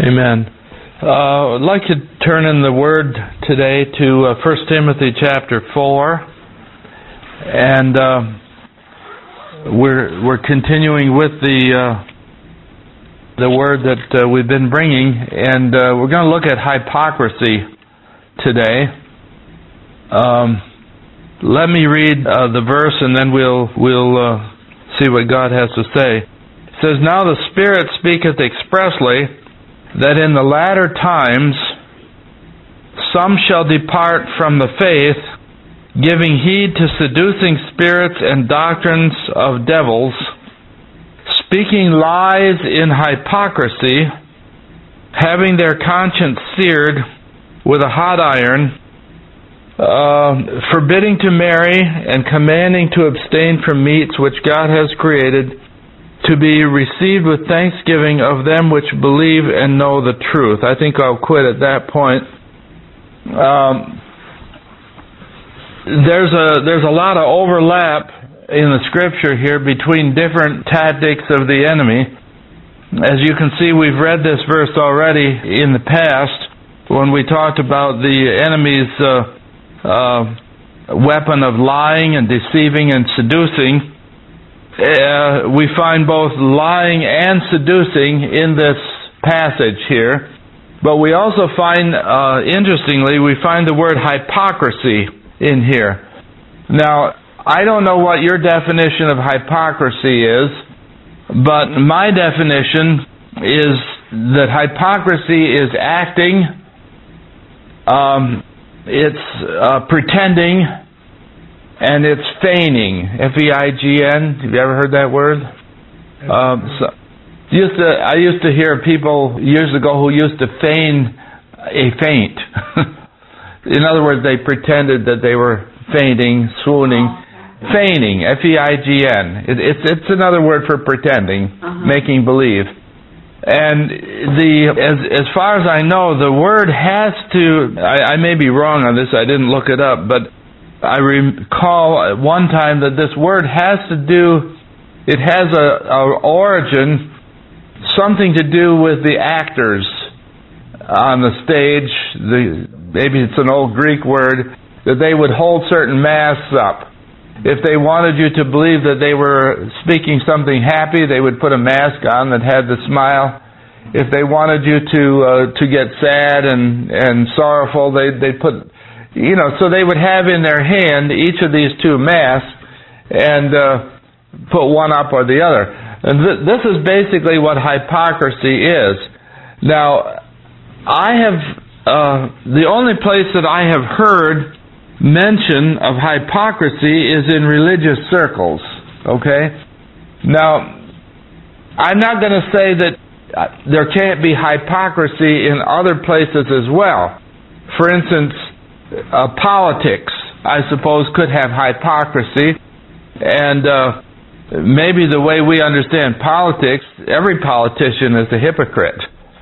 Amen. I'd like to turn in the Word today to 1 Timothy chapter 4, and we're continuing with the Word that we've been bringing, and we're going to look at hypocrisy today. Let me read the verse, and then we'll see what God has to say. It says, "Now the Spirit speaketh expressly, that in the latter times some shall depart from the faith, giving heed to seducing spirits and doctrines of devils, speaking lies in hypocrisy, having their conscience seared with a hot iron, forbidding to marry, and commanding to abstain from meats which God has created, to be received with thanksgiving of them which believe and know the truth." I think I'll quit at that point. There's a lot of overlap in the Scripture here between different tactics of the enemy. As you can see, we've read this verse already in the past when we talked about the enemy's weapon of lying and deceiving and seducing. We find both lying and seducing in this passage here. But we also find, interestingly, we find the word hypocrisy in here. Now, I don't know what your definition of hypocrisy is, but my definition is that hypocrisy is acting, it's pretending, and it's feigning. F-E-I-G-N. Have you ever heard that word? I used to hear people years ago who used to feign a faint. In other words, they pretended that they were fainting, swooning. Feigning. F-E-I-G-N. It's another word for pretending, making believe. And as far as I know, the word has to. I may be wrong on this. I didn't look it up, but I recall at one time that this word has a origin, something to do with the actors on the stage. Maybe it's an old Greek word, that they would hold certain masks up. If they wanted you to believe that they were speaking something happy, they would put a mask on that had the smile. If they wanted you to get sad and sorrowful, they'd put. So they would have in their hand each of these two masks and put one up or the other. And this is basically what hypocrisy is. Now, the only place that I have heard mention of hypocrisy is in religious circles. Okay? Now, I'm not going to say that there can't be hypocrisy in other places as well. For instance, politics, I suppose, could have hypocrisy, and maybe the way we understand politics, every politician is a hypocrite.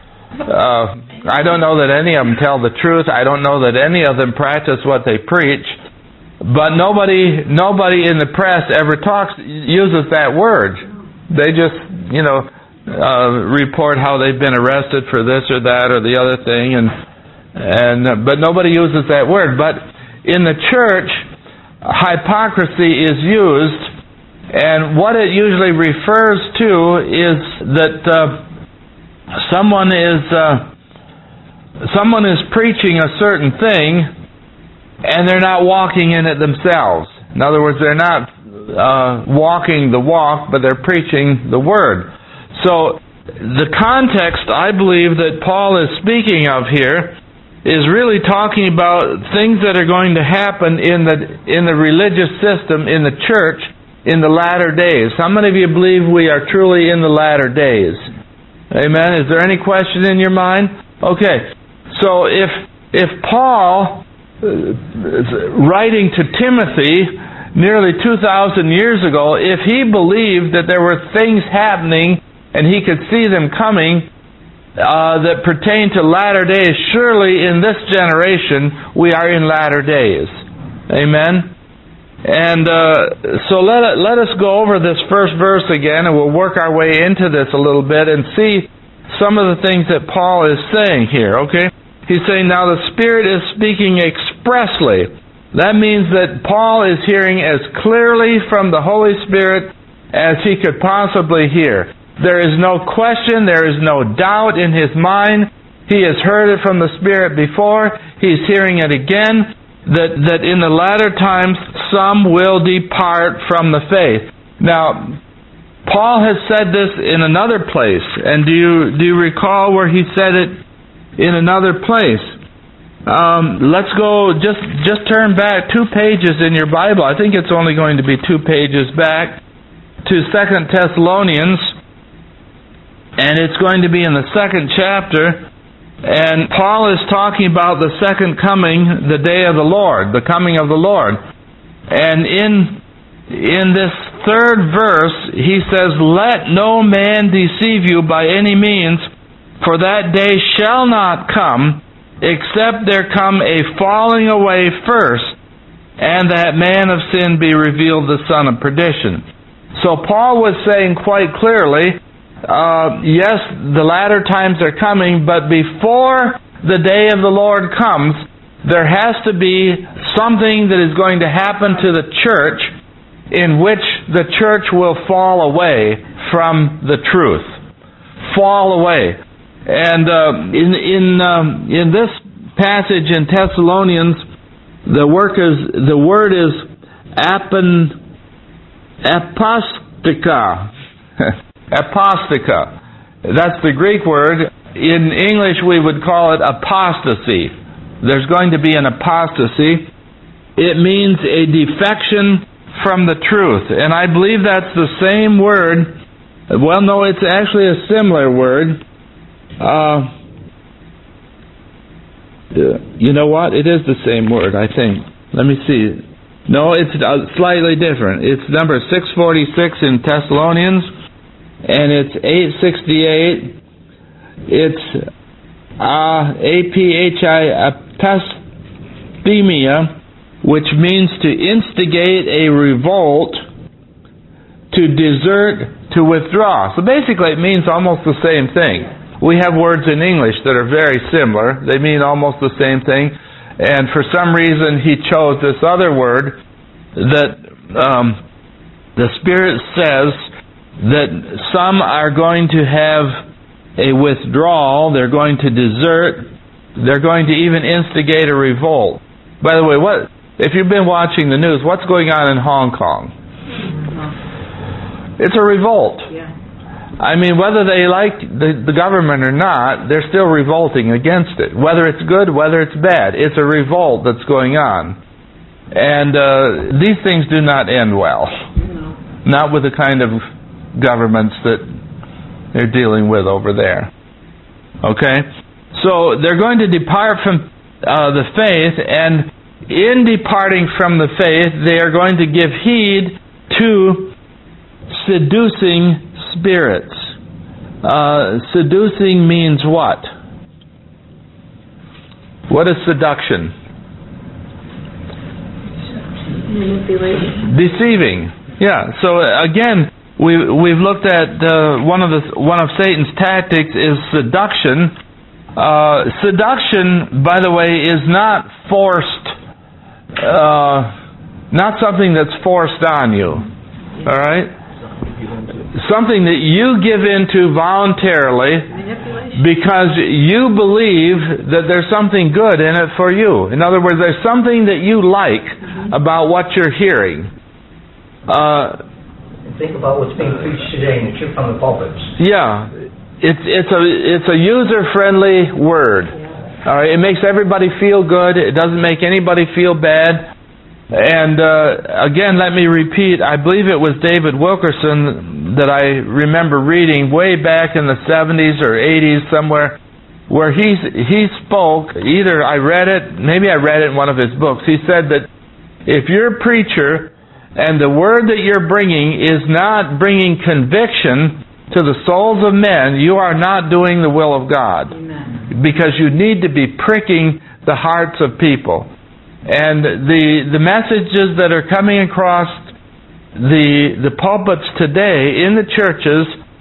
I don't know that any of them tell the truth. I don't know that any of them practice what they preach. But nobody in the press ever uses that word. They just, report how they've been arrested for this or that or the other thing, but nobody uses that word. But in the church, hypocrisy is used, and what it usually refers to is that someone is preaching a certain thing, and they're not walking in it themselves. In other words, they're not walking the walk, but they're preaching the word. So the context, I believe, that Paul is speaking of here is really talking about things that are going to happen in the religious system, in the church, in the latter days. How many of you believe we are truly in the latter days? Amen? Is there any question in your mind? Okay. So if Paul, writing to Timothy nearly 2,000 years ago, if he believed that there were things happening and he could see them coming, that pertain to latter days, surely in this generation we are in latter days. Amen? And so let us go over this first verse again, and we'll work our way into this a little bit and see some of the things that Paul is saying here, okay? He's saying, now the Spirit is speaking expressly. That means that Paul is hearing as clearly from the Holy Spirit as he could possibly hear. There is no question, there is no doubt in his mind. He has heard it from the Spirit before. He's hearing it again, that in the latter times some will depart from the faith. Now, Paul has said this in another place, and do you recall where he said it in another place? Let's go, just turn back 2 pages in your Bible. I think it's only going to be 2 pages back to 2 Thessalonians, and it's going to be in the 2nd chapter. And Paul is talking about the second coming, the day of the Lord, the coming of the Lord. And in this 3rd verse, he says, let no man deceive you by any means, for that day shall not come, except there come a falling away first, and that man of sin be revealed, the son of perdition. So Paul was saying quite clearly, yes, the latter times are coming, but before the day of the Lord comes, there has to be something that is going to happen to the church in which the church will fall away from the truth. Fall away. And in this passage in Thessalonians, the word is apostika. Apostika. That's the Greek word. In English we would call it apostasy. There's going to be an apostasy. It means a defection from the truth. And I believe that's the same word. Well, no, it's actually a similar word. You know what? It is the same word, I think. Let me see. No, it's slightly different. It's number 646 in Thessalonians, and it's 868. It's apisthemia, which means to instigate a revolt, to desert, to withdraw. So basically it means almost the same thing. We have words in English that are very similar. They mean almost the same thing. And for some reason he chose this other word that the Spirit says that some are going to have a withdrawal, they're going to desert, they're going to even instigate a revolt. By the way, if you've been watching the news, what's going on in Hong Kong? It's a revolt. Yeah. I mean, whether they like the government or not, they're still revolting against it. Whether it's good, whether it's bad, it's a revolt that's going on. And these things do not end well. No. Not with the kind of governments that they're dealing with over there. Okay? So they're going to depart from the faith, and in departing from the faith, they are going to give heed to seducing spirits. Seducing means what? What is seduction? Manipulation. Deceiving. Yeah. So again, we've looked at one of Satan's tactics is seduction. Seduction, by the way, is not forced. Not something that's forced on you. All right. Something that you give into voluntarily because you believe that there's something good in it for you. In other words, there's something that you like about what you're hearing. Think about what's being preached today from the pulpits. Yeah, it's a user-friendly word. All right, it makes everybody feel good. It doesn't make anybody feel bad. And again, let me repeat, I believe it was David Wilkerson that I remember reading way back in the 70s or 80s somewhere, where he spoke, either I read it, maybe I read it in one of his books. He said that if you're a preacher and the word that you're bringing is not bringing conviction to the souls of men, you are not doing the will of God. Amen. Because you need to be pricking the hearts of people. And the messages that are coming across the pulpits today in the churches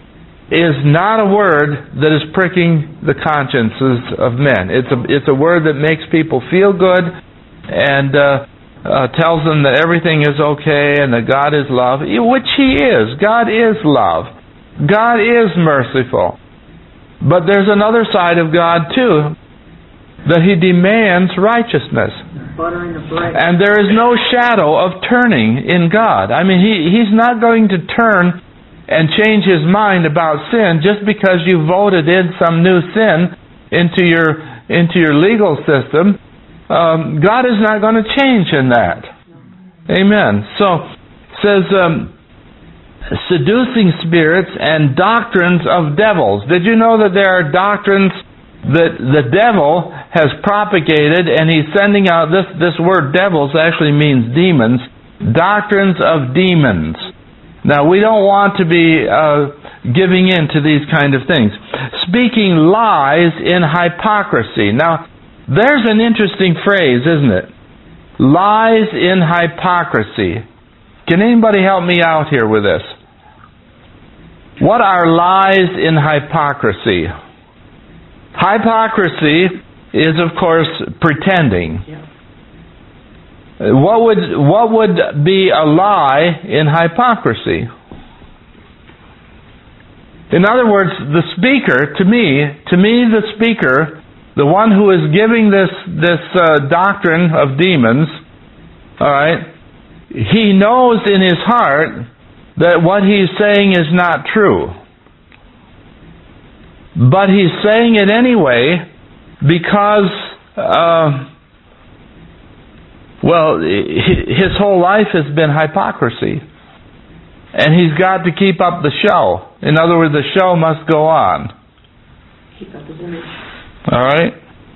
is not a word that is pricking the consciences of men. It's a word that makes people feel good and tells them that everything is okay and that God is love, which He is. God is love. God is merciful. But there's another side of God too, that He demands righteousness. Buttering the bread. And there is no shadow of turning in God. I mean, He's not going to turn and change His mind about sin just because you voted in some new sin into your legal system. God is not going to change in that. Amen. So it says, seducing spirits and doctrines of devils. Did you know that there are doctrines that the devil has propagated, and he's sending out, this word devils actually means demons, doctrines of demons. Now, we don't want to be giving in to these kind of things. Speaking lies in hypocrisy. Now, there's an interesting phrase, isn't it? Lies in hypocrisy. Can anybody help me out here with this? What are lies in hypocrisy? Hypocrisy is, of course, pretending. Yeah. What would be a lie in hypocrisy? In other words, the speaker, to me the speaker, the one who is giving this doctrine of demons, all right, he knows in his heart that what he's saying is not true. But he's saying it anyway because his whole life has been hypocrisy. And he's got to keep up the show. In other words, the show must go on. Keep up his image. All right?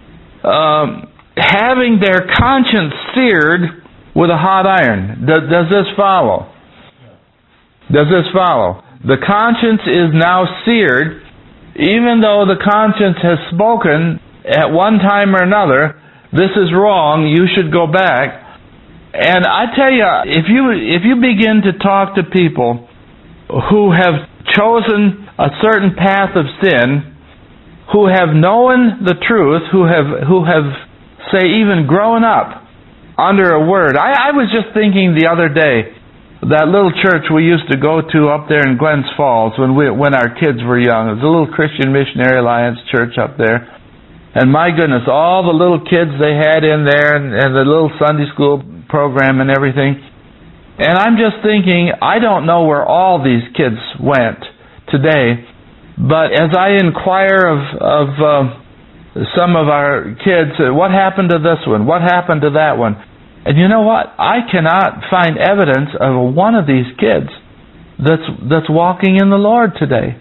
Having their conscience seared with a hot iron. Does this follow? Does this follow? The conscience is now seared, even though the conscience has spoken at one time or another, this is wrong, you should go back. And I tell you, if you begin to talk to people who have chosen a certain path of sin, who have known the truth, who have say even grown up under a word. I was just thinking the other day, that little church we used to go to up there in Glens Falls when our kids were young. It was a little Christian Missionary Alliance church up there. And my goodness, all the little kids they had in there and the little Sunday school program and everything. And I'm just thinking, I don't know where all these kids went today, but as I inquire of some of our kids, what happened to this one? What happened to that one? And you know what? I cannot find evidence of one of these kids that's walking in the Lord today.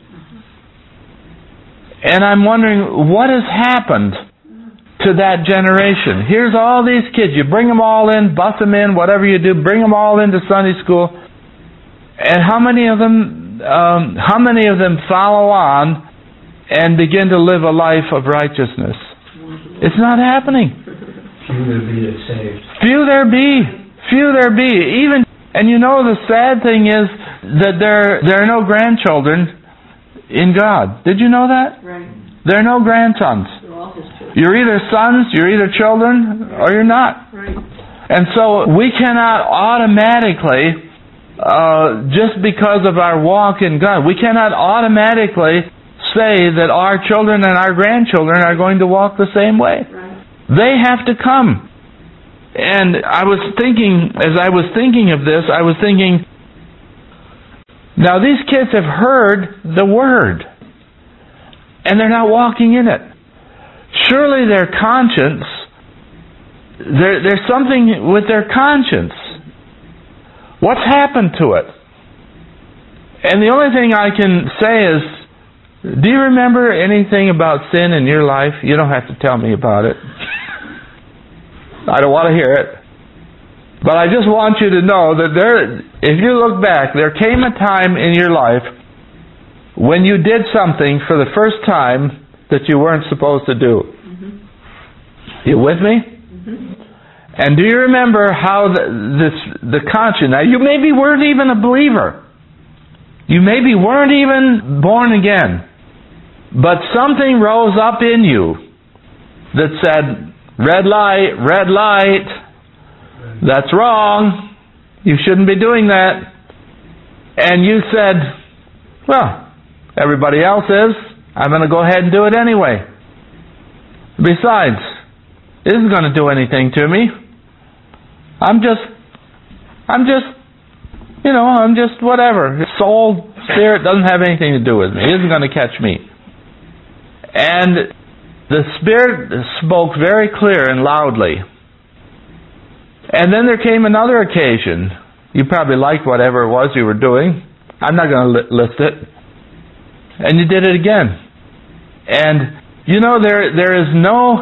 And I'm wondering, what has happened to that generation? Here's all these kids. You bring them all in, bus them in, whatever you do, bring them all into Sunday school. And how many of them follow on and begin to live a life of righteousness? It's not happening. Few there be that saved. Few there be. Few there be. Even, and you know the sad thing is that there are no grandchildren in God. Did you know that? Right. There are no grandsons. They're all His children. You're either sons, you're either children, or you're not. Right. And so we cannot automatically, just because of our walk in God, we cannot automatically say that our children and our grandchildren are going to walk the same way. Right. They have to come. And I was thinking, as I was thinking of this, I was thinking, now these kids have heard the Word, and they're not walking in it. Surely their conscience, there's something with their conscience. What's happened to it? And the only thing I can say is, do you remember anything about sin in your life? You don't have to tell me about it. I don't want to hear it. But I just want you to know that if you look back, there came a time in your life when you did something for the first time that you weren't supposed to do. Mm-hmm. You with me? Mm-hmm. And do you remember how the conscience, now you maybe weren't even a believer. You maybe weren't even born again. But something rose up in you that said, red light, red light. That's wrong. You shouldn't be doing that. And you said, well, everybody else is. I'm going to go ahead and do it anyway. Besides, it isn't going to do anything to me. I'm just whatever. Soul, spirit doesn't have anything to do with me. It isn't going to catch me. And the Spirit spoke very clear and loudly. And then there came another occasion. You probably liked whatever it was you were doing. I'm not going to list it. And you did it again. And there is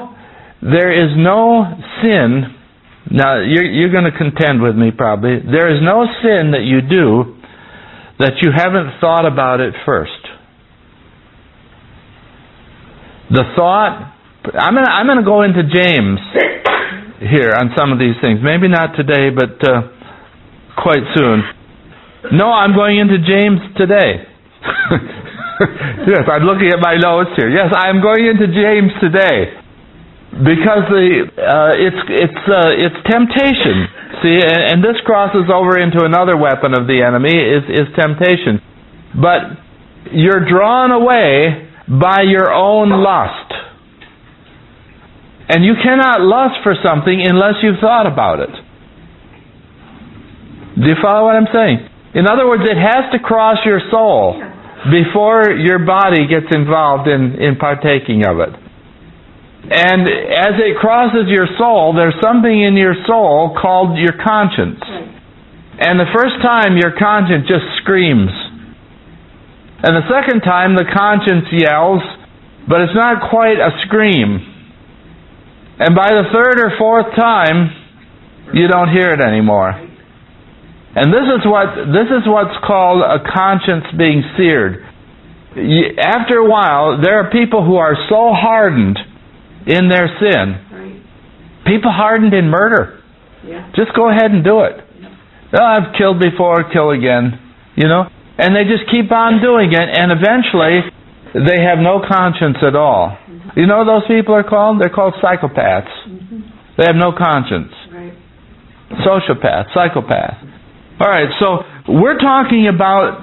no sin. Now you're going to contend with me probably. There is no sin that you do that you haven't thought about it first. The thought. I'm going to go into James here on some of these things. Maybe not today, but quite soon. No, I'm going into James today. Yes, I'm looking at my notes here. Yes, I'm going into James today because it's temptation. See, and this crosses over into another weapon of the enemy is temptation. But you're drawn away by your own lust. And you cannot lust for something unless you've thought about it. Do you follow what I'm saying? In other words, it has to cross your soul before your body gets involved in partaking of it. And as it crosses your soul, there's something in your soul called your conscience. And the first time your conscience just screams. And the second time the conscience yells, but it's not quite a scream. And by the third or fourth time, you don't hear it anymore. And this is what's called a conscience being seared. After a while, there are people who are so hardened in their sin. People hardened in murder. Just go ahead and do it. Oh, I've killed before, kill again. And they just keep on doing it, and eventually they have no conscience at all. You know what those people are called? They're called psychopaths. They have no conscience. Sociopath, psychopath. All right, so we're talking about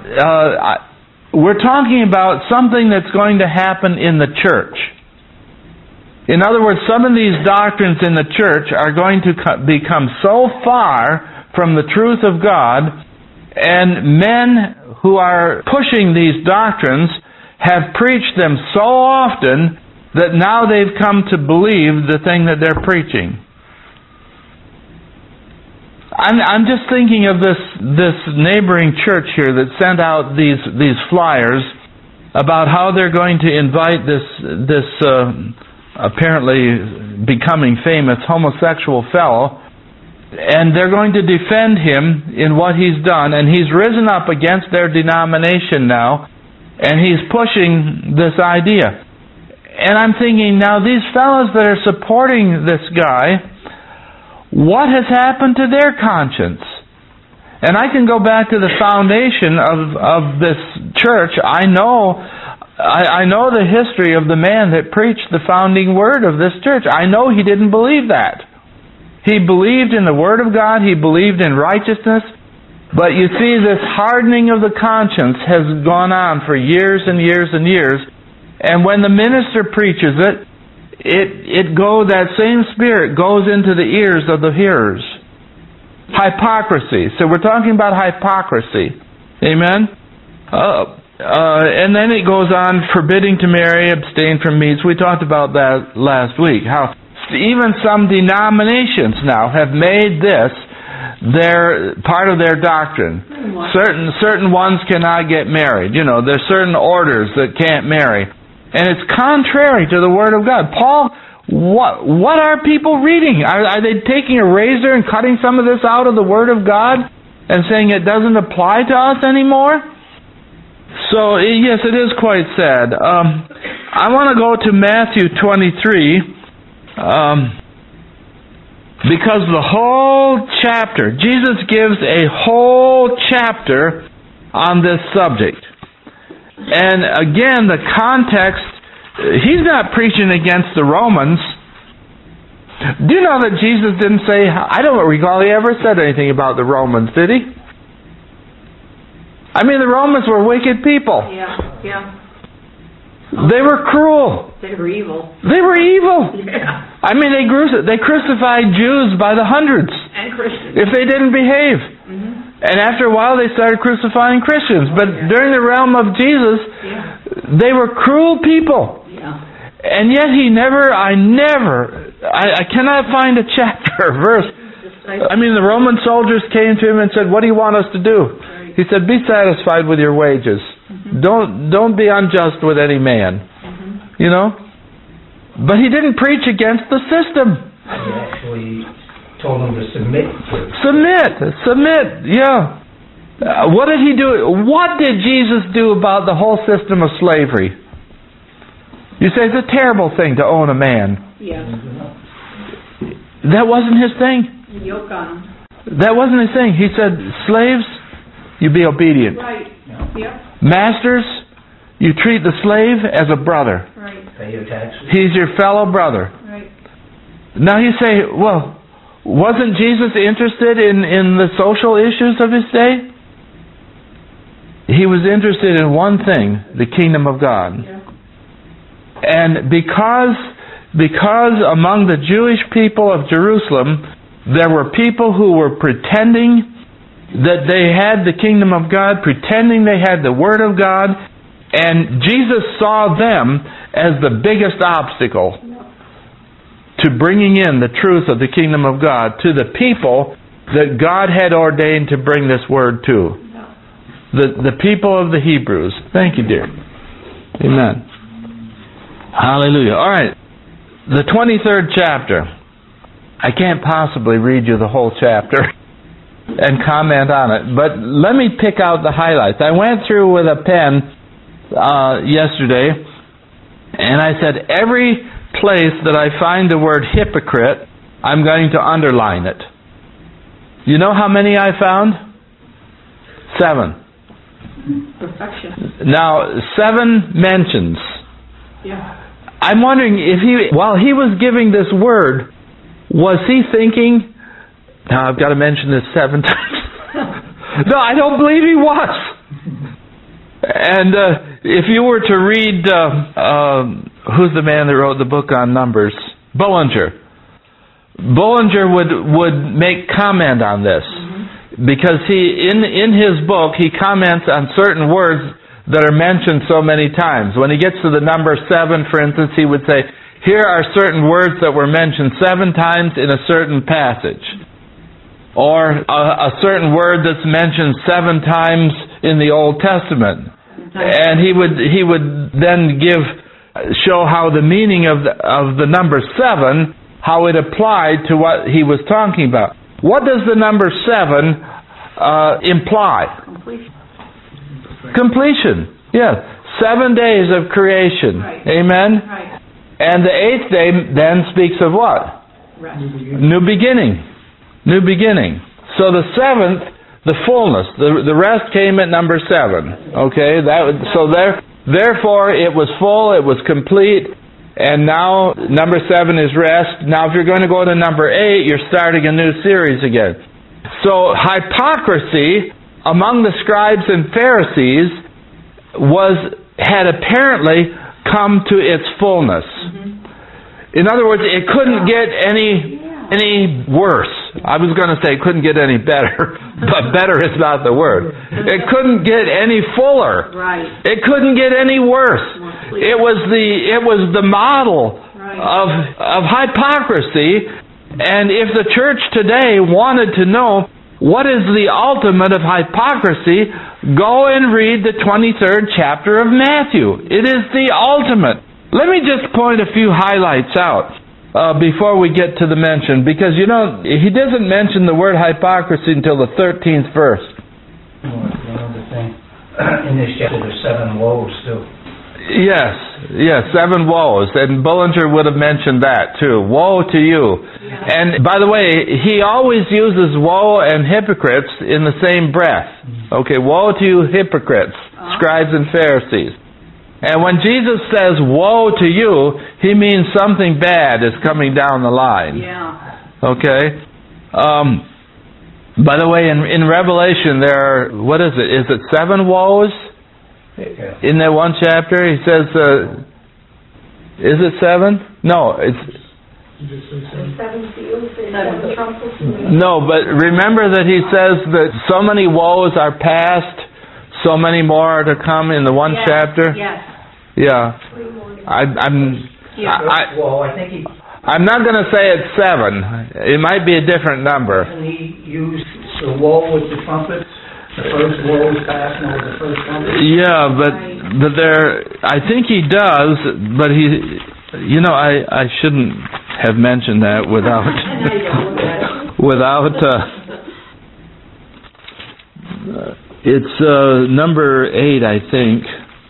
something that's going to happen in the church. In other words, some of these doctrines in the church are going to become so far from the truth of God, and men who are pushing these doctrines have preached them so often that now they've come to believe the thing that they're preaching. I'm just thinking of this neighboring church here that sent out these flyers about how they're going to invite this apparently becoming famous homosexual fellow, and they're going to defend him in what he's done, and he's risen up against their denomination now, and he's pushing this idea. And I'm thinking, now these fellows that are supporting this guy, what has happened to their conscience? And I can go back to the foundation of this church. I know the history of the man that preached the founding word of this church. I know he didn't believe that. He believed in the Word of God. He believed in righteousness. But you see, this hardening of the conscience has gone on for years and years and years. And when the minister preaches it, that same spirit goes into the ears of the hearers. Hypocrisy. So we're talking about hypocrisy. Amen? And then it goes on, forbidding to marry, abstain from meats. We talked about that last week. How even some denominations now have made this their part of their doctrine. Certain ones cannot get married. There's certain orders that can't marry. And it's contrary to the Word of God. Paul, what are people reading? Are they taking a razor and cutting some of this out of the Word of God and saying it doesn't apply to us anymore? So, yes, it is quite sad. I want to go to Matthew 23, because the whole chapter, Jesus gives a whole chapter on this subject. And again, the context, he's not preaching against the Romans. Do you know that Jesus didn't say, I don't recall he ever said anything about the Romans, did he? I mean, the Romans were wicked people. Yeah. They were cruel. They were evil. They were evil. Yeah. I mean, they crucified Jews by the hundreds And Christians. if they didn't behave. Mm-hmm. And after a while, they started crucifying Christians. But during the realm of Jesus, they were cruel people. Yeah. And yet I cannot find a chapter or verse. I mean, the Roman soldiers came to him and said, what do you want us to do? Right. He said, be satisfied with your wages. Mm-hmm. Don't be unjust with any man. Mm-hmm. You know? But he didn't preach against the system. He actually told them to submit to it. Submit, yeah. What did he do? What did Jesus do about the whole system of slavery? You say it's a terrible thing to own a man. Yeah. That wasn't his thing. Yoke on them. That wasn't his thing. He said, slaves, you be obedient. Right. Yep. Masters, you treat the slave as a brother. Right. Pay your taxes. He's your fellow brother. Right. Now you say, well, wasn't Jesus interested in the social issues of his day? He was interested in one thing, the kingdom of God. Yeah. And because among the Jewish people of Jerusalem, there were people who were pretending that they had the kingdom of God, pretending they had the Word of God, and Jesus saw them as the biggest obstacle to bringing in the truth of the kingdom of God to the people that God had ordained to bring this Word to. The people of the Hebrews. Thank you, dear. Amen. Hallelujah. All right. The 23rd chapter. I can't possibly read you the whole chapter and comment on it, but let me pick out the highlights. I went through with a pen yesterday, and I said every place that I find the word hypocrite, I'm going to underline it. You know how many I found? 7. Perfection. Now, 7 mentions. Yeah. I'm wondering if while he was giving this word, was he thinking, now I've got to mention this 7 times. No, I don't believe he was. And if you were to read, who's the man that wrote the book on Numbers? Bullinger. Bullinger would make comment on this. Because he, in his book, he comments on certain words that are mentioned so many times. When he gets to the number 7, for instance, he would say, here are certain words that were mentioned 7 times in a certain passage. Or a certain word that's mentioned 7 times in the Old Testament. And he would then show how the meaning of the number 7, how it applied to what he was talking about. What does the number 7 imply? Completion. Yeah. 7 days of creation. Right. Amen? Right. And the 8th day then speaks of what? Rest. New beginning. New beginning. So the 7th, the fullness, the rest came at number 7. Okay? Therefore it was full, it was complete, and now number 7 is rest. Now if you're going to go to number 8, you're starting a new series again. So hypocrisy among the scribes and Pharisees had apparently come to its fullness. In other words, it couldn't get any worse. I was going to say it couldn't get any better, but better is not the word. It couldn't get any fuller. Right. It couldn't get any worse. It was the model of hypocrisy. And if the church today wanted to know what is the ultimate of hypocrisy, go and read the 23rd chapter of Matthew. It is the ultimate. Let me just point a few highlights out before we get to the mention, because he doesn't mention the word hypocrisy until the 13th verse. Another thing, in this chapter there's 7 woes too. Yes, 7 woes, and Bullinger would have mentioned that too. Woe to you. And by the way, he always uses woe and hypocrites in the same breath. Okay, woe to you hypocrites, scribes and Pharisees. And when Jesus says, woe to you, He means something bad is coming down the line. Yeah. Okay? By the way, in Revelation there are, what is it? Is it 7 woes? In that one chapter, he says, is it 7? No, it's... 7 seals, 7 trumpets. No, but remember that he says that so many woes are past, so many more are to come in the one chapter? Yes. Yeah. I'm not going to say it's 7. It might be a different number. And he used the woe with the trumpet. The first woe was passed, and the first trumpet. Yeah, but there, I think he does, but he, I shouldn't have mentioned that without, it's number 8, I think.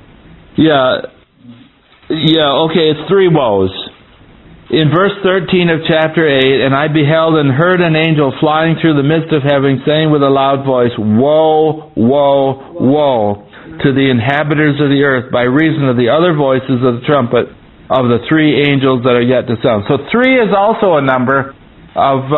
Yeah, okay, it's 3 woes. In verse 13 of chapter 8, and I beheld and heard an angel flying through the midst of heaven, saying with a loud voice, Woe, woe, woe to the inhabitants of the earth, by reason of the other voices of the trumpet of the 3 angels that are yet to sound. So 3 is also a number of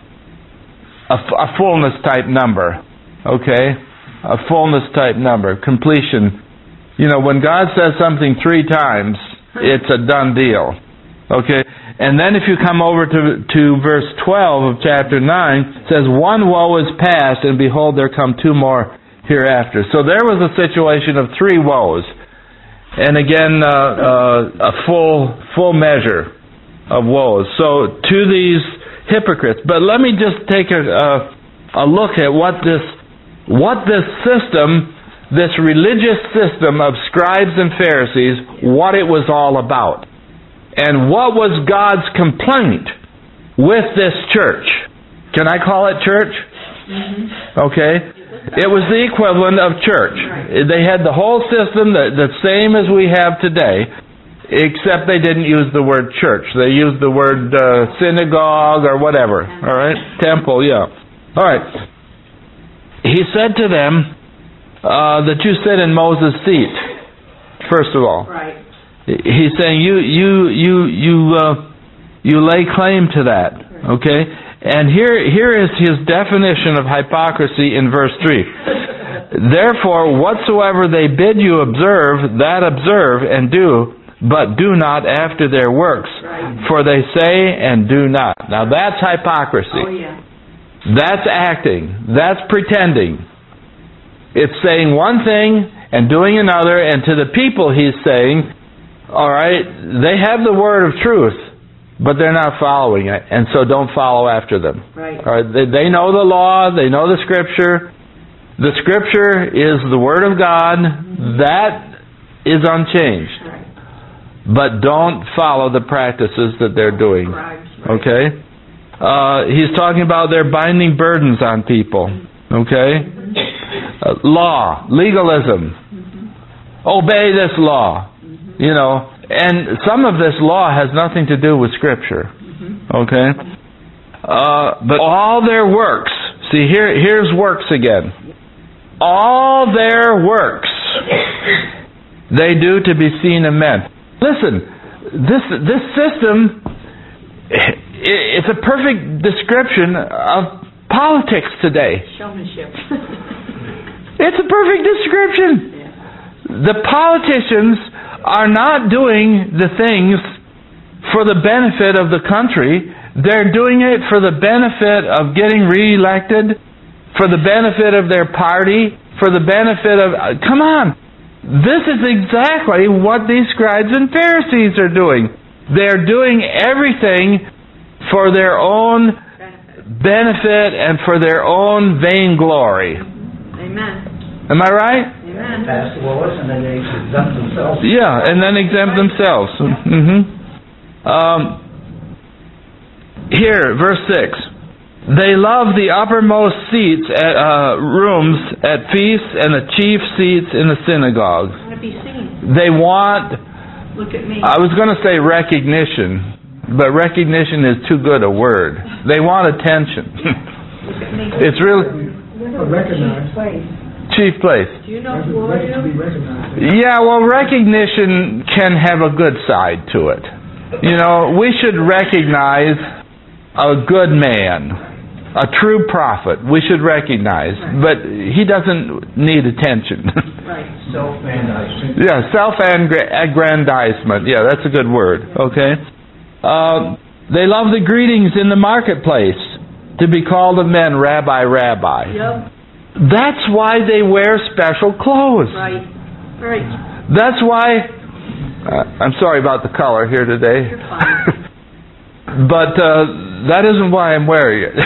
a fullness type number. Okay? A fullness type number. Completion. When God says something 3 times, it's a done deal. Okay? And then if you come over to verse 12 of chapter 9, it says, 1 woe is past, and behold, there come 2 more hereafter. So there was a situation of 3 woes. And again, a full measure of woes. So to these hypocrites. But let me just take a look at what this system, this religious system of scribes and Pharisees, what it was all about. And what was God's complaint with this church? Can I call it church? Mm-hmm. Okay. It was the equivalent of church. Right. They had the whole system, the same as we have today, except they didn't use the word church. They used the word synagogue or whatever. All right? Temple, yeah. All right. He said to them that you sit in Moses' seat, first of all. Right. He's saying you lay claim to that, okay? And here is his definition of hypocrisy in verse 3. Therefore, whatsoever they bid you observe, that observe and do, but do not after their works, for they say and do not. Now that's hypocrisy. Oh, yeah. That's acting. That's pretending. It's saying one thing and doing another, and to the people he's saying, all right, they have the word of truth, but they're not following it, and so don't follow after them. Right. All right, they know the law, they know the Scripture. The Scripture is the Word of God. That is unchanged. Right. But don't follow the practices that they're doing. Right. Okay? He's talking about their binding burdens on people. Okay? Law, legalism. Mm-hmm. Obey this law. And some of this law has nothing to do with Scripture. Okay? But all their works, see, here's works again. All their works they do to be seen of men. Listen, this system, it's a perfect description of politics today. Showmanship. It's a perfect description. Yeah. The politicians are not doing the things for the benefit of the country. They're doing it for the benefit of getting reelected, for the benefit of their party, for the benefit of... Come on! This is exactly what these scribes and Pharisees are doing. They're doing everything for their own benefit and for their own vainglory. Amen. Am I right? Amen. Pass the laws, and then they exempt themselves. Yeah, and then exempt themselves. Mm-hmm. Here, verse 6. They love the uppermost seats at rooms at feasts and the chief seats in the synagogue. I want to be seen. They want... Look at me. I was going to say recognition, but recognition is too good a word. They want attention. Look at me. It's really... Recognized. Chief place. Do you know who I To be am? recognized. Yeah, well, recognition can have a good side to it. You know, we should recognize a good man, a true prophet. We should recognize, but he doesn't need attention. Right. Self-aggrandizement. Yeah, self-aggrandizement. Yeah, that's a good word. Okay. They love the greetings in the marketplace, to be called of men, Rabbi, Rabbi. Yep. That's why they wear special clothes. Right. Right. That's why... I'm sorry about the color here today. You're fine. But that isn't why I'm wearing it.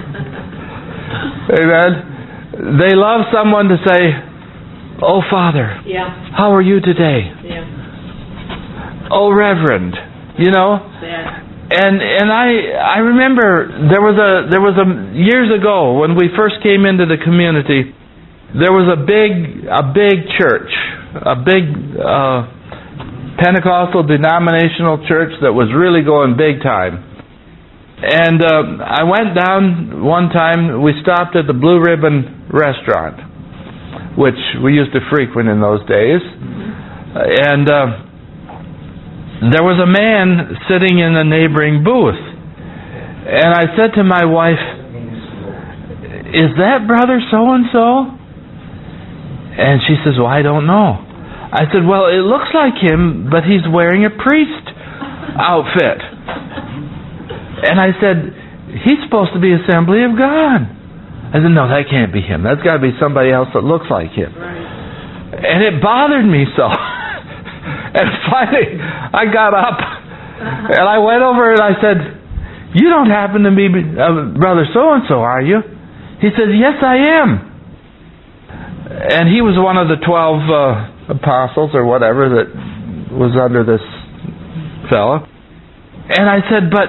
Amen. They love someone to say, "Oh, Father, Yeah. how are you today? Yeah. Oh, Reverend." You know? Sad. And I remember there was a years ago when we first came into the community, there was a big church, a big Pentecostal denominational church that was really going big time. And I went down one time. We stopped at the Blue Ribbon restaurant, which we used to frequent in those days, and there was a man sitting in a neighboring booth. And I said to my wife, "Is that brother so-and-so?" And she says, "Well, I don't know." I said, "Well, it looks like him, but he's wearing a priest outfit." And I said, "He's supposed to be Assembly of God." I said, "No, that can't be him. That's got to be somebody else that looks like him." Right. And it bothered me so. And finally, I got up and I went over and I said, "You don't happen to be Brother so-and-so, are you?" He said, "Yes, I am." And he was one of the 12 apostles or whatever that was under this fellow. And I said, but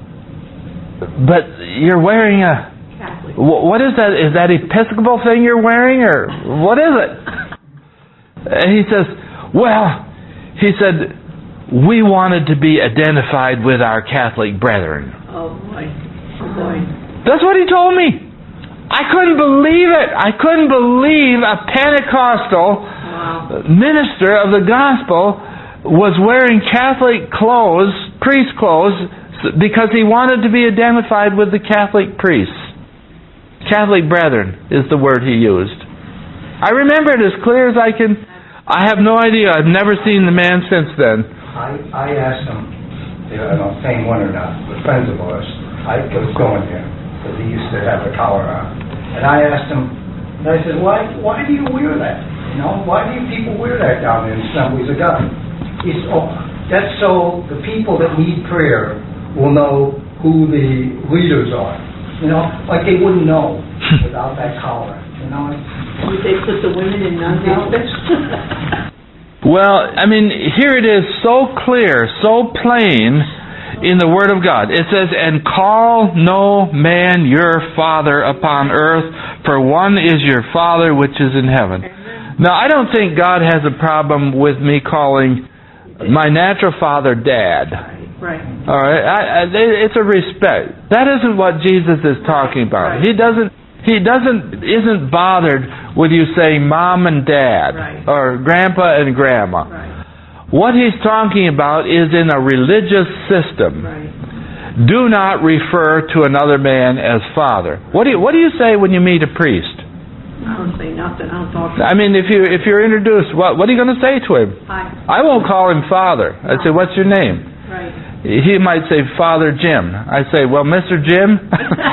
you're wearing a... Catholic. What is that? Is that Episcopal thing you're wearing, or what is it? And he says, "Well," he said, "we wanted to be identified with our Catholic brethren." Oh boy. Oh boy. That's what he told me. I couldn't believe it. I couldn't believe a Pentecostal minister of the gospel was wearing Catholic clothes, priest clothes, because he wanted to be identified with the Catholic priests. Catholic brethren is the word he used. I remember it as clear as I can. I have no idea. I've never seen the man since then. I asked him, I don't know, same one or not, but friends of ours, I was going there, because he used to have a collar on. And I asked him, and I said, why do you wear that? You know, why do you people wear that down there in Assemblies of God? He said, "Oh, that's so the people that need prayer will know who the leaders are." You know, like they wouldn't know without that collar. You know. Would they put the women in nuns outfits? Well, I mean, here it is so clear, so plain in the Word of God. It says, "And call no man your father upon earth, for one is your Father which is in heaven." Now, I don't think God has a problem with me calling my natural father Dad. Right. All right, it's a respect. That isn't what Jesus is talking about. He isn't bothered with you saying Mom and Dad, or Grandpa and Grandma. Right. What he's talking about is in a religious system. Right. Do not refer to another man as father. What do you say when you meet a priest? I don't say nothing. I don't talk to I mean, if you're introduced, what are you going to say to him? Hi. I won't call him father. I say, "What's your name?" Right. He might say, "Father Jim." I say, "Well, Mr. Jim,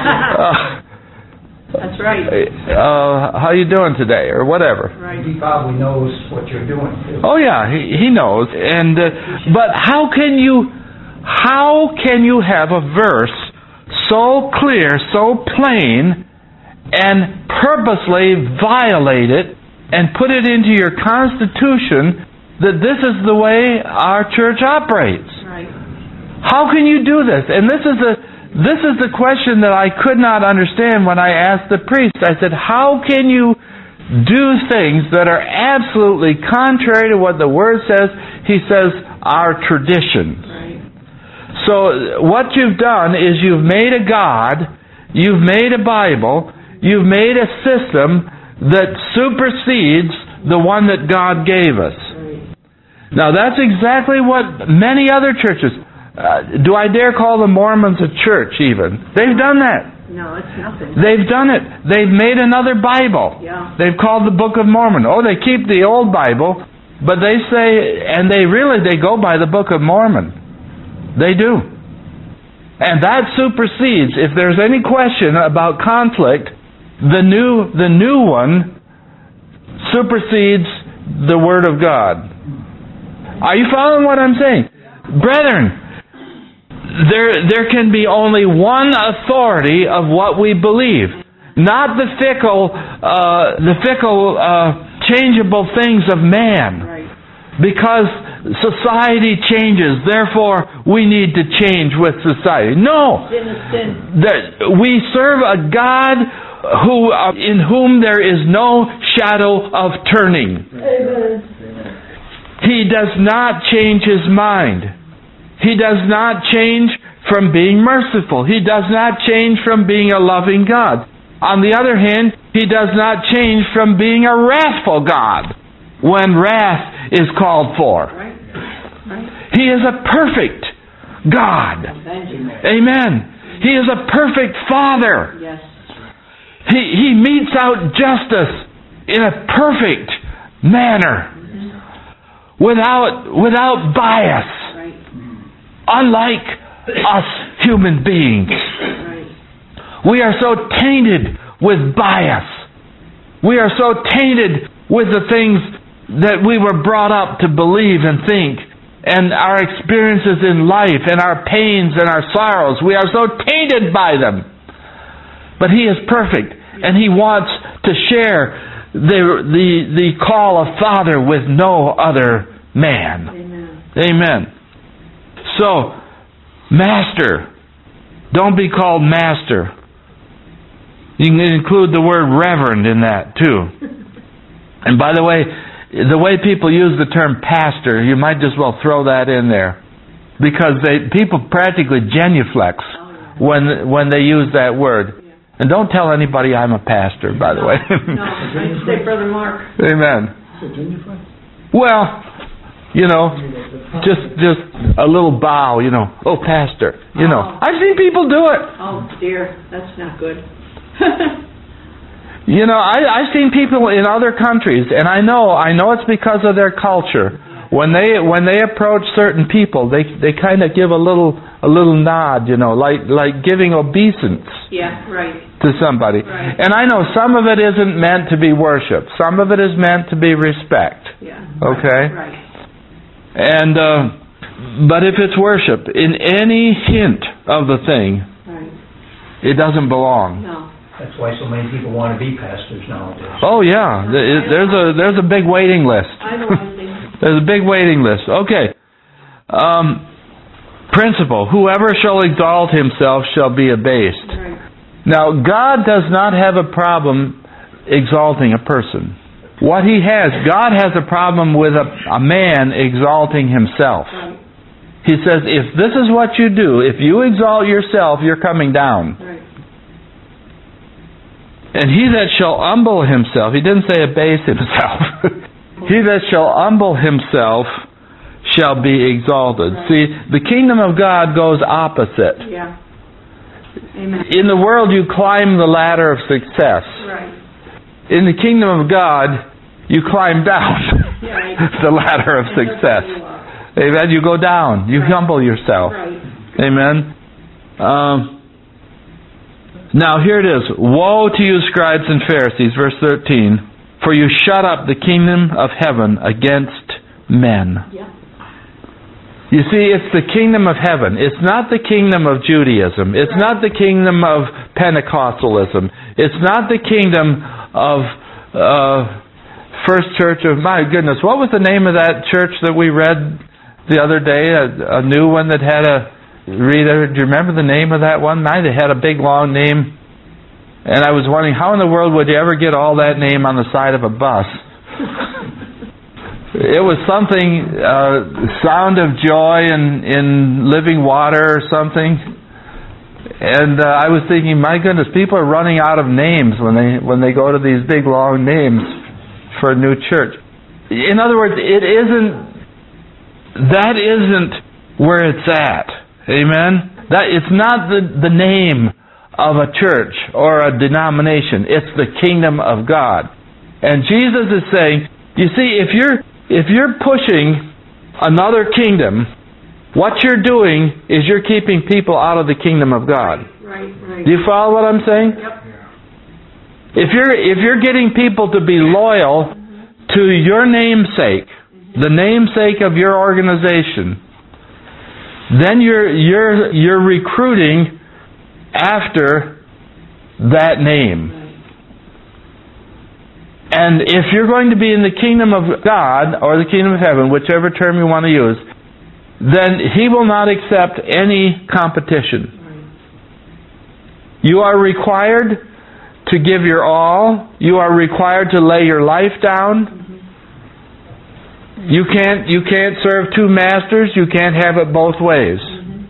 That's right. how you doing today?" or whatever. Right. He probably knows what you're doing too. Oh yeah, he knows. And but how can you have a verse so clear, so plain, and purposely violate it and put it into your constitution that this is the way our church operates? Right. How can you do this? And this is the question that I could not understand when I asked the priest. I said, "How can you do things that are absolutely contrary to what the Word says?" He says, "Our tradition." Right. So what you've done is you've made a God, you've made a Bible, you've made a system that supersedes the one that God gave us. Now that's exactly what many other churches, do I dare call the Mormons a church even? They've done that. No, it's nothing. They've done it. They've made another Bible. Yeah. They've called the Book of Mormon. Oh, they keep the old Bible, but they say, and they go by the Book of Mormon. They do. And that supersedes, if there's any question about conflict, the new one supersedes the Word of God. Are you following what I'm saying? Brethren, there can be only one authority of what we believe, not the fickle, changeable things of man. Right. Because society changes, therefore we need to change with society. No, Sin is sin. we serve a God in whom there is no shadow of turning. Amen. He does not change His mind. He does not change from being merciful. He does not change from being a loving God. On the other hand, He does not change from being a wrathful God when wrath is called for. Right. He is a perfect God. Amen. He is a perfect Father. Yes. He metes out justice in a perfect manner. Without bias. Right. Unlike us human beings. Right. We are so tainted with bias. We are so tainted with the things that we were brought up to believe and think, and our experiences in life, and our pains and our sorrows. We are so tainted by them. But He is perfect, and He wants to share the call of Father with no other man. Amen. Amen. So, Master. Don't be called Master. You can include the word Reverend in that too. And by the way people use the term pastor, you might just well throw that in there. Because people practically genuflex when they use that word. And don't tell anybody I'm a pastor, by the way. No, I say Brother Mark. Amen. Well, just a little bow, oh, pastor, I've seen people do it. Oh, dear, that's not good. I've seen people in other countries, and I know it's because of their culture. When they approach certain people, they kind of give a little nod, like giving obeisance. Yeah, right. To somebody. Right. And I know some of it isn't meant to be worship. Some of it is meant to be respect. Yeah. Okay? Right. And but if it's worship in any hint of the thing, Right. it doesn't belong. No. That's why so many people want to be pastors nowadays. Oh yeah, there's a big waiting list. I know one thing. There's a big waiting list. Okay. Principle: whoever shall exalt himself shall be abased. Right. Now, God does not have a problem exalting a person. God has a problem with a man exalting himself. Right. He says, if this is what you do, if you exalt yourself, you're coming down. Right. And he that shall humble himself, he didn't say abase himself. He that shall humble himself shall be exalted. Right. See, the kingdom of God goes opposite. Yeah. Amen. In the world, you climb the ladder of success. Right. In the kingdom of God, you climb down Right. the ladder of success. Amen. You go down. You humble yourself. Right. Amen. Now here it is. Woe to you, scribes and Pharisees, verse 13, for you shut up the kingdom of heaven against men. Yeah. You see, it's the kingdom of heaven. It's not the kingdom of Judaism. It's not the kingdom of Pentecostalism. It's not the kingdom of First Church of, my goodness, what was the name of that church that we read the other day? A new one that had a reader. Do you remember the name of that one? They had a big long name. And I was wondering, how in the world would you ever get all that name on the side of a bus? It was something, Sound of Joy in Living Water or something. And I was thinking, my goodness, people are running out of names when they go to these big long names for a new church. In other words, that isn't where it's at. Amen? It's not the name of a church or a denomination. It's the kingdom of God. And Jesus is saying, you see, if you're pushing another kingdom, what you're doing is you're keeping people out of the kingdom of God. Right. Do you follow what I'm saying? Yep. If you're getting people to be loyal to your namesake, the namesake of your organization, then you're recruiting after that name. And if you're going to be in the kingdom of God or the kingdom of heaven, whichever term you want to use, then He will not accept any competition. You are required to give your all. You are required to lay your life down. You can't serve two masters. You can't have it both ways.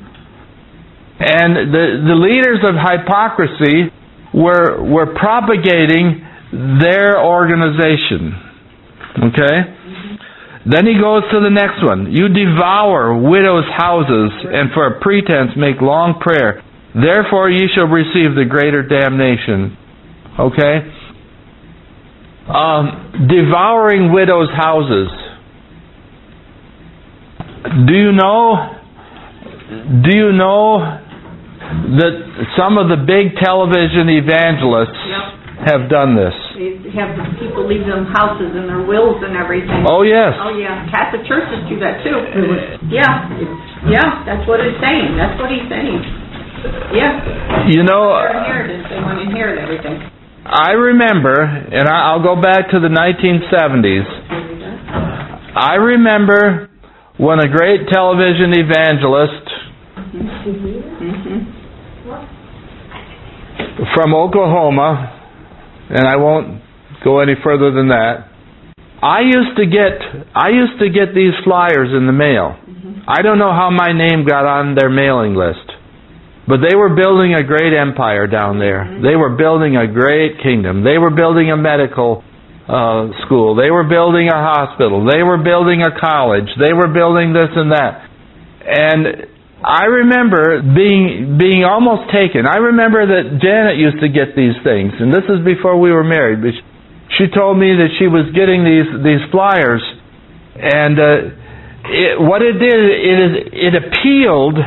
And the leaders of hypocrisy were propagating their organization. Okay? Then he goes to the next one. You devour widows' houses, and for a pretense make long prayer. Therefore ye shall receive the greater damnation. Okay? Devouring widows' houses. Do you know that some of the big television evangelists have done this? They have the people leave them houses and their wills and everything. Oh, yes. Oh, yeah. Catholic churches do that, too. Yeah. That's what it's saying. That's what he's saying. Yeah. You know, their inheritance. They want to inherit everything. I remember, and I'll go back to the 1970s. I remember when a great television evangelist from Oklahoma, and I won't go any further than that, I used to get these flyers in the mail. I don't know how my name got on their mailing list, but they were building a great empire down there. They were building a great kingdom. They were building a medical school. They were building a hospital. They were building a college. They were building this and that. And I remember being almost taken. I remember that Janet used to get these things, and this is before we were married. But she told me that she was getting these flyers, and what it did, it appealed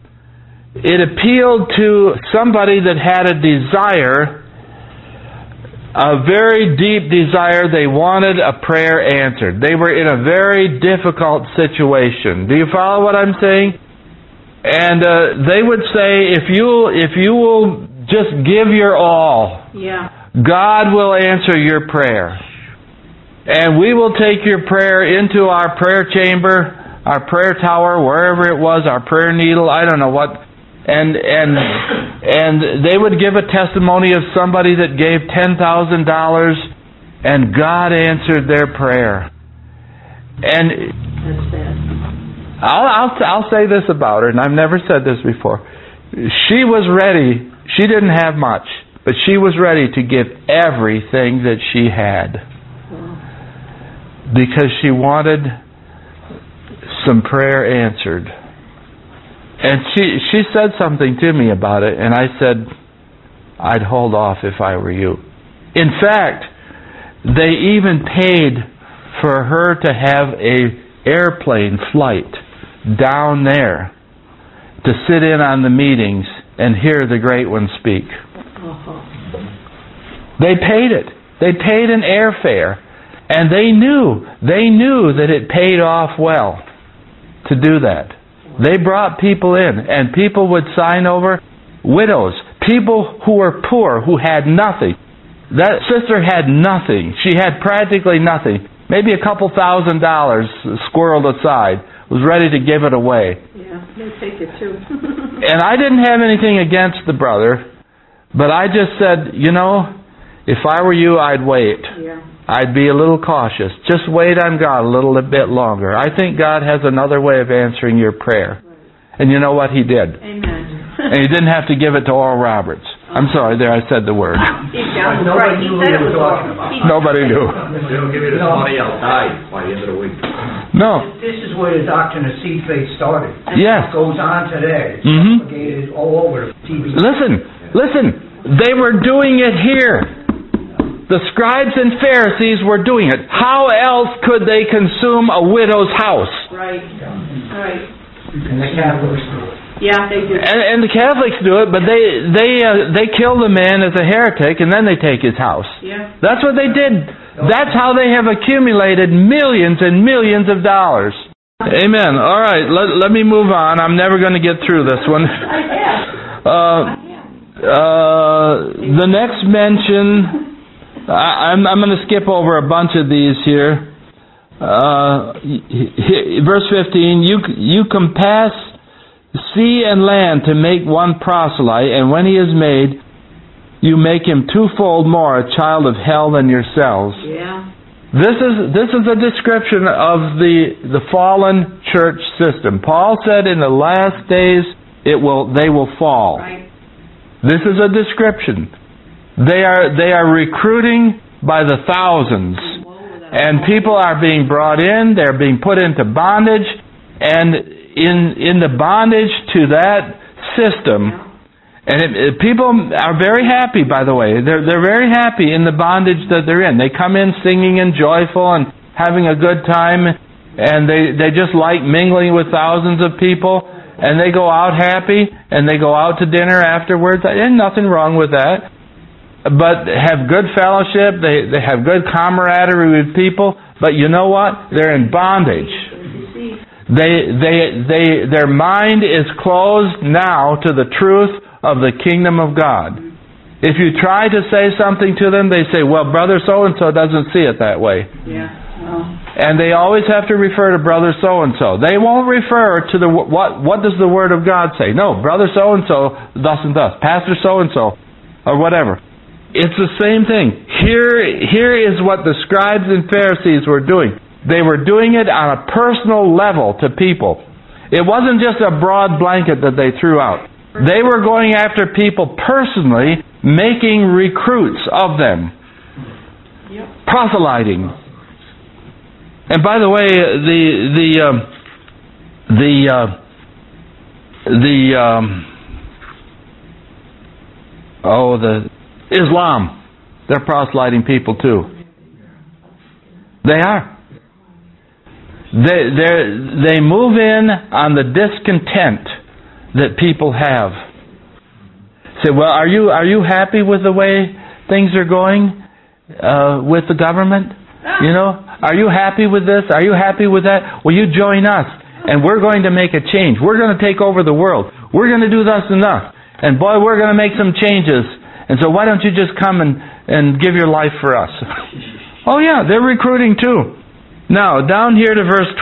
to somebody that had a desire, a very deep desire. They wanted a prayer answered. They were in a very difficult situation. Do you follow what I'm saying? And they would say, if you will just give your all, God will answer your prayer. And we will take your prayer into our prayer chamber, our prayer tower, wherever it was, our prayer needle, I don't know what. And they would give a testimony of somebody that gave $10,000 and God answered their prayer. And that's bad. I'll say this about her, and I've never said this before. She was ready. She didn't have much, but she was ready to give everything that she had because she wanted some prayer answered. And she said something to me about it, and I said, I'd hold off if I were you. In fact, they even paid for her to have a airplane flight down there to sit in on the meetings and hear the great one speak. They paid it. They paid an airfare, and they knew that it paid off well to do that. They brought people in, and people would sign over. Widows, people who were poor, who had nothing. That sister had nothing. She had practically nothing. Maybe a couple $1,000 squirreled aside, was ready to give it away. Yeah, they take it too. And I didn't have anything against the brother, but I just said, if I were you, I'd wait. Yeah. I'd be a little cautious. Just wait on God a little bit longer. I think God has another way of answering your prayer. And you know what? He did. Amen. And he didn't have to give it to Oral Roberts. I'm sorry, there I said the word. Deep down, right. He said it was wrong. Nobody knew. They don't give you this money, I'll die by the end of the week. No. This is where the doctrine of seed faith started. Yes. It goes on today. It's Mhm. propagated all over TV. Listen. They were doing it here. The scribes and Pharisees were doing it. How else could they consume a widow's house? Right. Right. And the Catholics do it. Yeah, they do. And the Catholics do it, but they kill the man as a heretic, and then they take his house. Yeah. That's what they did. That's how they have accumulated millions and millions of dollars. Amen. All right, let me move on. I'm never going to get through this one. The next mention, I'm going to skip over a bunch of these here. Verse 15, you compass sea and land to make one proselyte, and when he is made, you make him twofold more a child of hell than yourselves. Yeah. This is a description of the fallen church system. Paul said in the last days they will fall. Right. This is a description. They are recruiting by the thousands, and people are being brought in. They're being put into bondage, and in the bondage to that system, and people are very happy, by the way. They're very happy in the bondage that they're in. They come in singing and joyful and having a good time, and they just like mingling with thousands of people, and they go out happy, and they go out to dinner afterwards. There's nothing wrong with that. But have good fellowship, they have good camaraderie with people, but you know what? They're in bondage. Their mind is closed now to the truth of the kingdom of God. If you try to say something to them, they say, well, brother so-and-so doesn't see it that way. Yeah. Well. And they always have to refer to brother so-and-so. They won't refer to what does the Word of God say? No, brother so-and-so, thus and thus. Pastor so-and-so, or whatever. It's the same thing. Here is what the scribes and Pharisees were doing. They were doing it on a personal level to people. It wasn't just a broad blanket that they threw out. They were going after people personally, making recruits of them. Yep. Proselyting. And by the way, the Islam, they're proselyting people too. They are. They move in on the discontent that people have. Say, well, are you happy with the way things are going with the government? You know, are you happy with this? Are you happy with that? Well, you join us, and we're going to make a change. We're going to take over the world. We're going to do thus and thus. And boy, we're going to make some changes. And so why don't you just come and give your life for us? Oh yeah, they're recruiting too. Now, down here to verse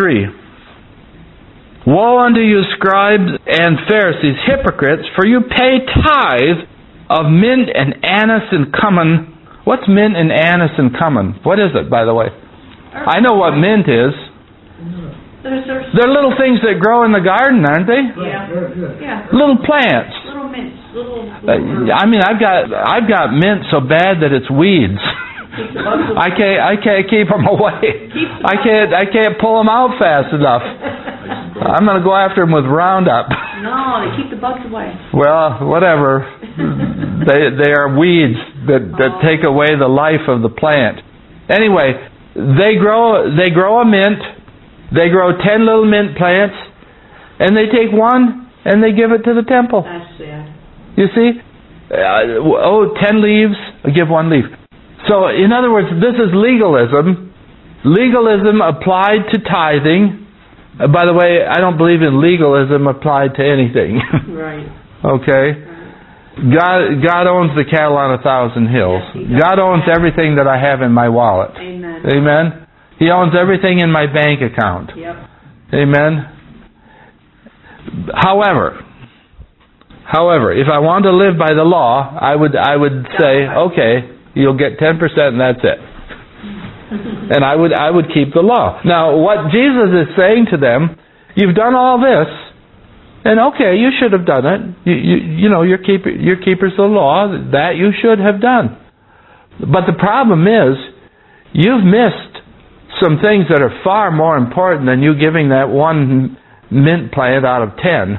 23. Woe unto you, scribes and Pharisees, hypocrites, for you pay tithe of mint and anise and cumin. What's mint and anise and cumin? What is it, by the way? I know what mint is. They're little things that grow in the garden, aren't they? Yeah. Little plants. Little mints. I mean, I've got mint so bad that it's weeds. I can't keep them away. I can't pull them out fast enough. I'm going to go after them with Roundup. No, they keep the bugs away. Well, whatever. They are weeds that take away the life of the plant. Anyway, they grow a mint. They grow 10 little mint plants, and they take one and they give it to the temple. That's sad. You see? 10 leaves, give one leaf. So, in other words, this is legalism. Legalism applied to tithing. By the way, I don't believe in legalism applied to anything. Right. Okay? God owns the cattle on 1,000 hills. Yes, God owns everything that I have in my wallet. Amen. Amen? He owns everything in my bank account. Yep. Amen? However, if I want to live by the law, I would say, okay, you'll get 10% and that's it. And I would keep the law. Now, what Jesus is saying to them, you've done all this, And okay, you should have done it. You know, you're keepers of the law. That you should have done. But the problem is, you've missed some things that are far more important than you giving that one mint plant out of 10.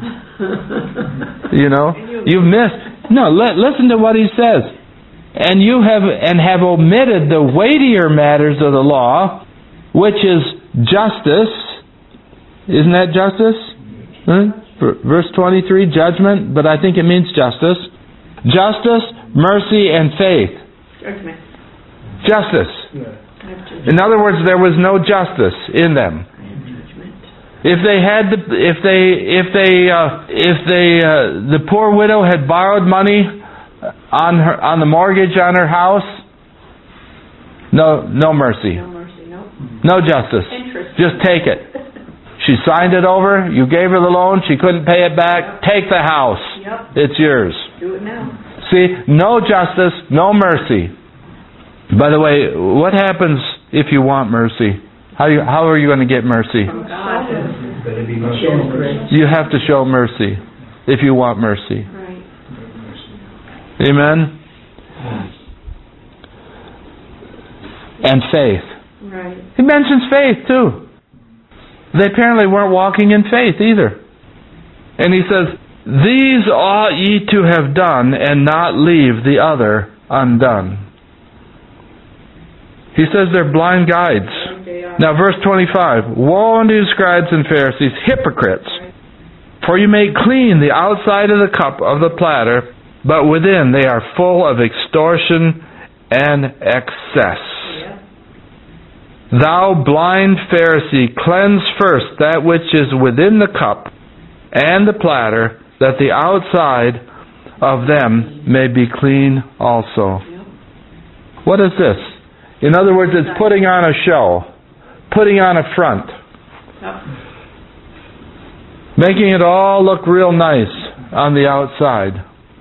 You know, you've missed. No, listen to what he says. And you have omitted the weightier matters of the law, which is justice. Isn't that justice? Verse 23, judgment, but I think it means justice. Justice, mercy, and faith. Judgment. Justice. In other words, there was no justice in them. If the poor widow had borrowed money on the mortgage on her house, no mercy. No mercy, no. No justice. Interest. Just take it. She signed it over, you gave her the loan, she couldn't pay it back, take the house. Yep. It's yours. Do it now. See, no justice, no mercy. By the way, what happens if you want mercy? How are you going to get mercy? From God. Better be merciful. You have to show mercy if you want mercy. Right. Amen? And faith. Right. He mentions faith too. They apparently weren't walking in faith either. And he says, these ought ye to have done, and not leave the other undone. He says they're blind guides. Now verse 25, woe unto you scribes and Pharisees, hypocrites! For you make clean the outside of the cup of the platter, but within they are full of extortion and excess. Thou blind Pharisee, cleanse first that which is within the cup and the platter, that the outside of them may be clean also. What is this? In other words, it's putting on a show, putting on a front, making it all look real nice on the outside.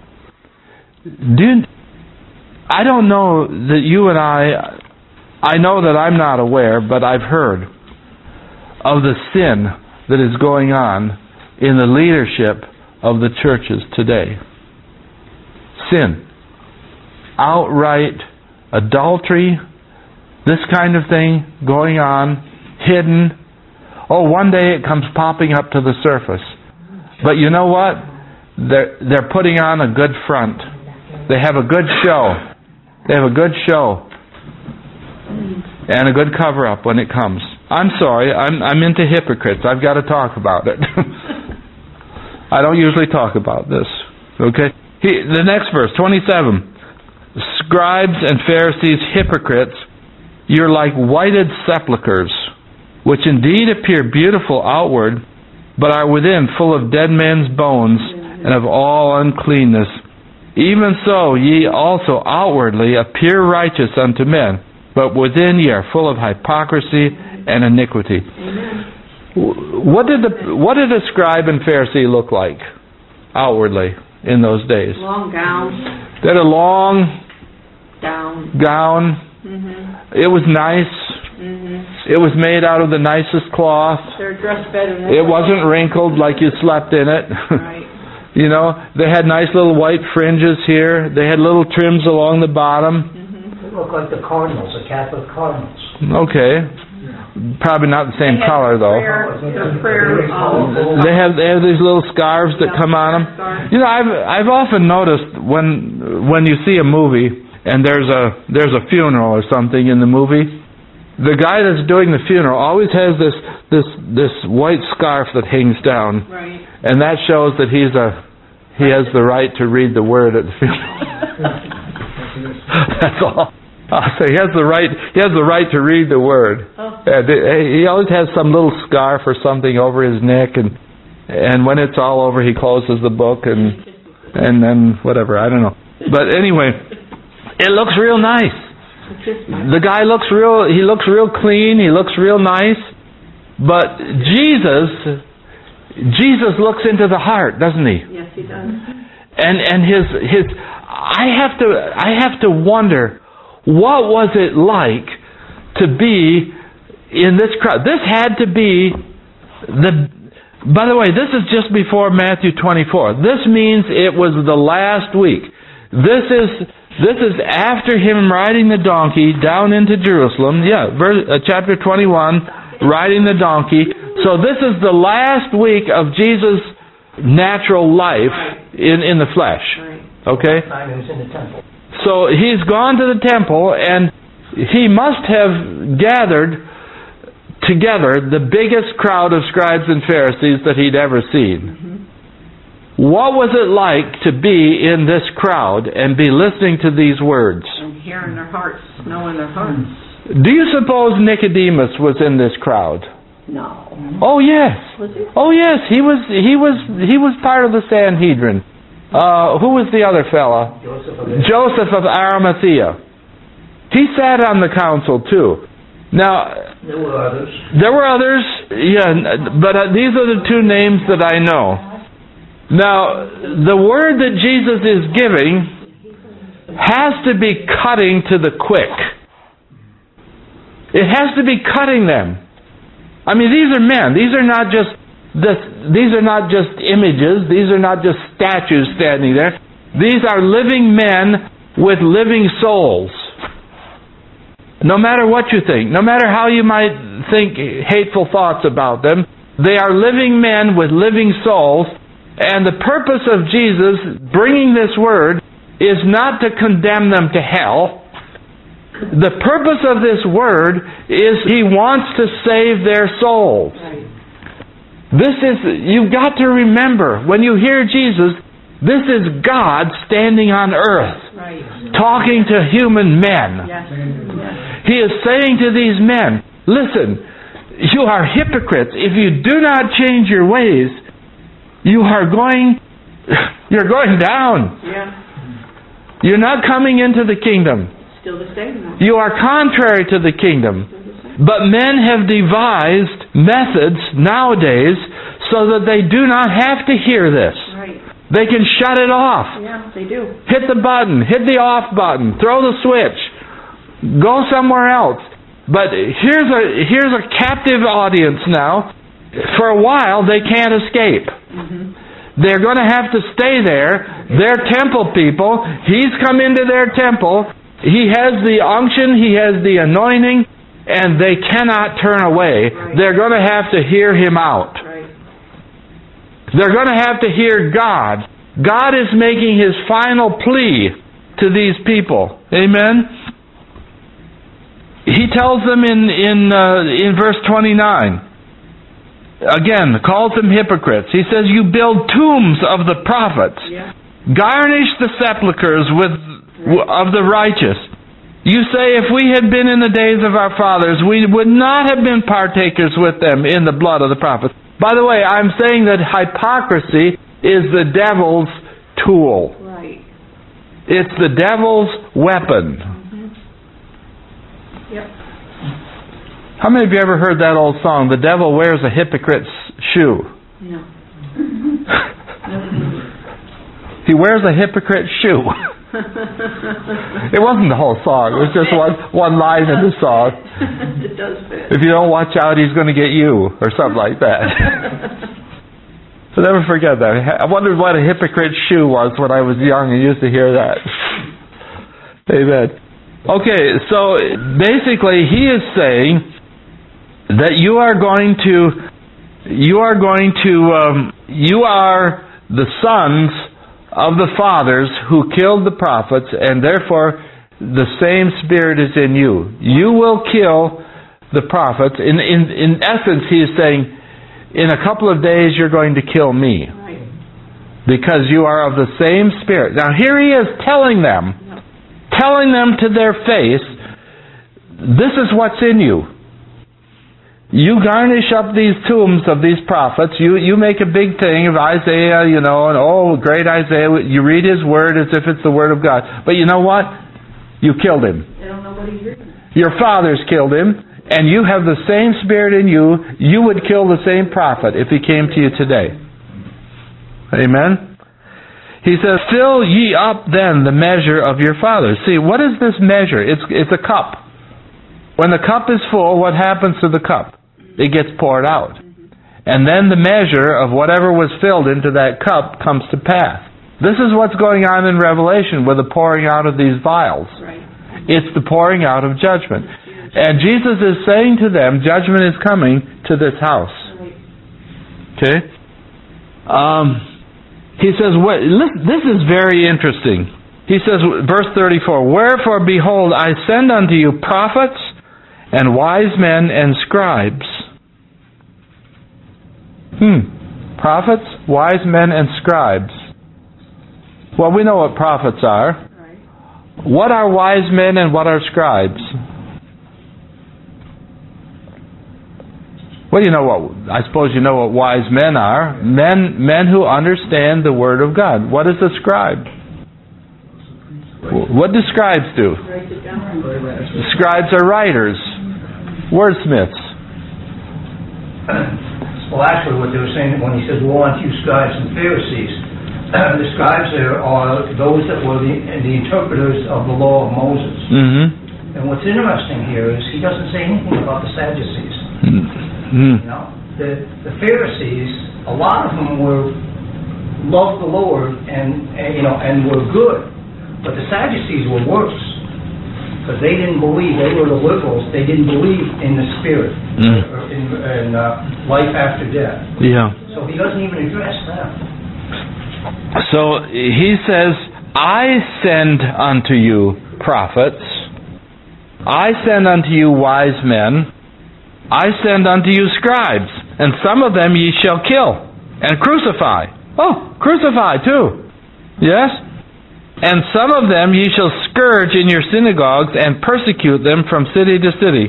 I don't know that you and I know that I'm not aware, but I've heard of the sin that is going on in the leadership of the churches today. Sin. Outright adultery, this kind of thing going on, hidden. Oh, one day it comes popping up to the surface. But you know what? They're putting on a good front. They have a good show. They have a good show. And a good cover-up when it comes. I'm sorry, I'm into hypocrites. I've got to talk about it. I don't usually talk about this. Okay? The next verse, 27. Scribes and Pharisees, hypocrites, you're like whited sepulchres, which indeed appear beautiful outward, but are within full of dead men's bones and of all uncleanness. Even so, ye also outwardly appear righteous unto men, but within ye are full of hypocrisy and iniquity. Amen. What did a scribe and Pharisee look like outwardly in those days? Long gowns. They had a long gown. Mm-hmm. It was nice. Mm-hmm. It was made out of the nicest cloth. They're dressed better than It wasn't wrinkled like you slept in it. Right. You know, they had nice little white fringes here. They had little trims along the bottom. They look like the Cardinals, the Catholic Cardinals. Okay. Probably not the same color though. They have these little scarves that come on them. You know, I've often noticed when you see a movie and there's a funeral or something in the movie, the guy that's doing the funeral always has this white scarf that hangs down. Right. And that shows that he has the right to read the word at the funeral. That's all. So he has the right to read the word. Oh. And he always has some little scarf or something over his neck, and when it's all over, he closes the book and then whatever, I don't know. But anyway, it looks real nice. The guy looks real clean. He looks real nice. But Jesus looks into the heart, doesn't he? Yes, he does. And his I have to wonder, what was it like to be in this crowd? This had to be By the way, this is just before Matthew 24. This means it was the last week. This is after him riding the donkey down into Jerusalem. Chapter 21, riding the donkey. So this is the last week of Jesus' natural life in the flesh. Okay? Time he was in the temple. So he's gone to the temple, and he must have gathered together the biggest crowd of scribes and Pharisees that he'd ever seen. What was it like to be in this crowd and be listening to these words? And hearing their hearts, knowing their hearts. Do you suppose Nicodemus was in this crowd? No. Oh yes. Was he? Oh yes, he was part of the Sanhedrin. Who was the other fella? Joseph of Arimathea. He sat on the council too. Now, There were others. there were others, but these are the two names that I know. Now, the word that Jesus is giving has to be cutting to the quick. It has to be cutting them. I mean, these are men. These are not just images. These are not just statues standing there. These are living men with living souls. No matter what you think, no matter how you might think hateful thoughts about them, they are living men with living souls, and the purpose of Jesus bringing this word is not to condemn them to hell. The purpose of this word is He wants to save their souls. You've got to remember, when you hear Jesus, this is God standing on earth, talking to human men. He is saying to these men, listen, you are hypocrites. If you do not change your ways, you're going down. You're not coming into the kingdom. Still the same. You are contrary to the kingdom. But men have devised methods nowadays so that they do not have to hear this. They can shut it off. Yeah, they do. Hit the button, hit the off button, throw the switch, go somewhere else. But here's a captive audience now. For a while, they can't escape. They're going to have to stay there. They're temple people. He's come into their temple. He has the unction. He has the anointing. And they cannot turn away. They're going to have to hear Him out. They're going to have to hear God. God is making His final plea to these people. Amen? He tells them in verse 29, again, calls them hypocrites. He says, you build tombs of the prophets, garnish the sepulchres of the righteous. You say, if we had been in the days of our fathers, we would not have been partakers with them in the blood of the prophets. By the way, I'm saying that hypocrisy is the devil's tool. It's the devil's weapon. How many of you ever heard that old song, The Devil Wears a Hypocrite's Shoe? No. He wears a hypocrite's shoe. It wasn't the whole song. It was just one line in the song. It does fit. If you don't watch out, he's going to get you, or something like that. So never forget that. I wondered what a hypocrite's shoe was when I was young and used to hear that. Amen. Okay, so basically he is saying that you are the sons of the fathers who killed the prophets, and therefore the same spirit is in you. You will kill the prophets. In essence, he is saying, in a couple of days you're going to kill me. Because you are of the same spirit. Now here he is telling them to their face, this is what's in you. You garnish up these tombs of these prophets. You make a big thing of Isaiah, and great Isaiah. You read his word as if it's the word of God. But you know what? You killed him. They don't know what he's reading. Your fathers killed him, and you have the same spirit in you. You would kill the same prophet if he came to you today. Amen? He says, fill ye up then the measure of your fathers. See, what is this measure? It's a cup. When the cup is full, what happens to the cup? It gets poured out. and then the measure of whatever was filled into that cup comes to pass. This is what's going on in Revelation with the pouring out of these vials. Right. It's the pouring out of judgment. And Jesus is saying to them, judgment is coming to this house. Okay? He says, this is very interesting. He says, verse 34, "Wherefore, behold, I send unto you prophets and wise men and scribes." Prophets, wise men, and scribes. Well, we know what prophets are. Right. What are wise men and what are scribes? Well, I suppose you know what wise men are. Men who understand the Word of God. What is a scribe? What do scribes do? Write it down. Scribes are writers, wordsmiths. Well, actually, what they were saying when he says, "Woe unto you, scribes and Pharisees," the scribes there are those that were the interpreters of the law of Moses. Mm-hmm. And what's interesting here is he doesn't say anything about the Sadducees. Mm-hmm. You know, the Pharisees, a lot of them loved the Lord and were good, but the Sadducees were worse. Because they didn't believe, they were the liberals, they didn't believe in the spirit, or in life after death. Yeah. So he doesn't even address them. So he says, "I send unto you prophets, I send unto you wise men, I send unto you scribes, and some of them ye shall kill and crucify." Oh, crucify too. Yes? "And some of them ye shall scourge in your synagogues and persecute them from city to city.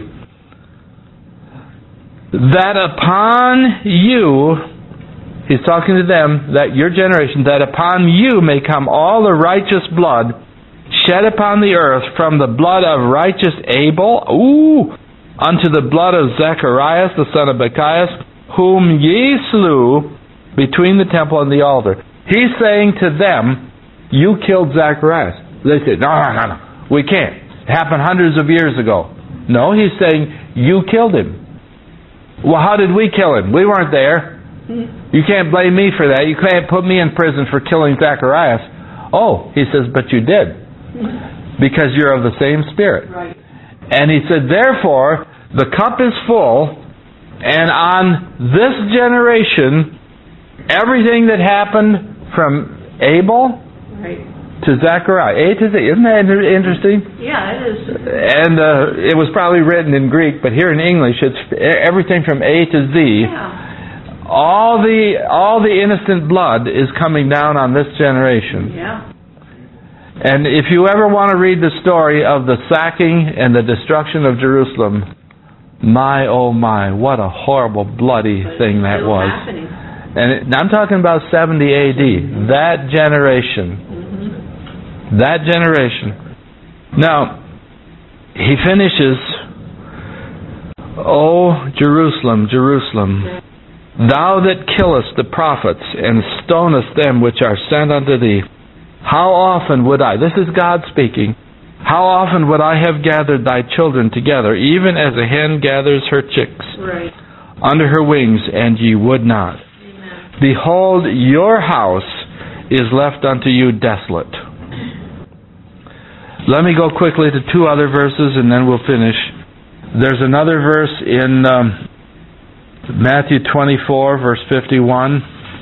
That upon you," he's talking to them, "that your generation, that upon you may come all the righteous blood shed upon the earth, from the blood of righteous Abel, unto the blood of Zacharias the son of Barachias, whom ye slew between the temple and the altar." He's saying to them, "You killed Zacharias." They said, No, we can't. It happened hundreds of years ago. No, he's saying, "You killed him." Well, how did we kill him? We weren't there. You can't blame me for that. You can't put me in prison for killing Zacharias. Oh, he says, "But you did. Because you're of the same spirit." Right. And he said, "Therefore, the cup is full, and on this generation, everything that happened from Abel to Zechariah, A to Z." Isn't that interesting? Yeah, it is. And it was probably written in Greek, but here in English, it's everything from A to Z. Yeah. All the innocent blood is coming down on this generation. Yeah. And if you ever want to read the story of the sacking and the destruction of Jerusalem, my oh my, what a horrible, bloody thing that Still was. happening. And I'm talking about 70 A.D. That generation. That generation. Now, he finishes, "O Jerusalem, Jerusalem, thou that killest the prophets and stonest them which are sent unto thee, how often would I," this is God speaking, "how often would I have gathered thy children together, even as a hen gathers her chicks under her wings, and ye would not. Behold, your house is left unto you desolate." Let me go quickly to two other verses and then we'll finish. There's another verse in Matthew 24, verse 51.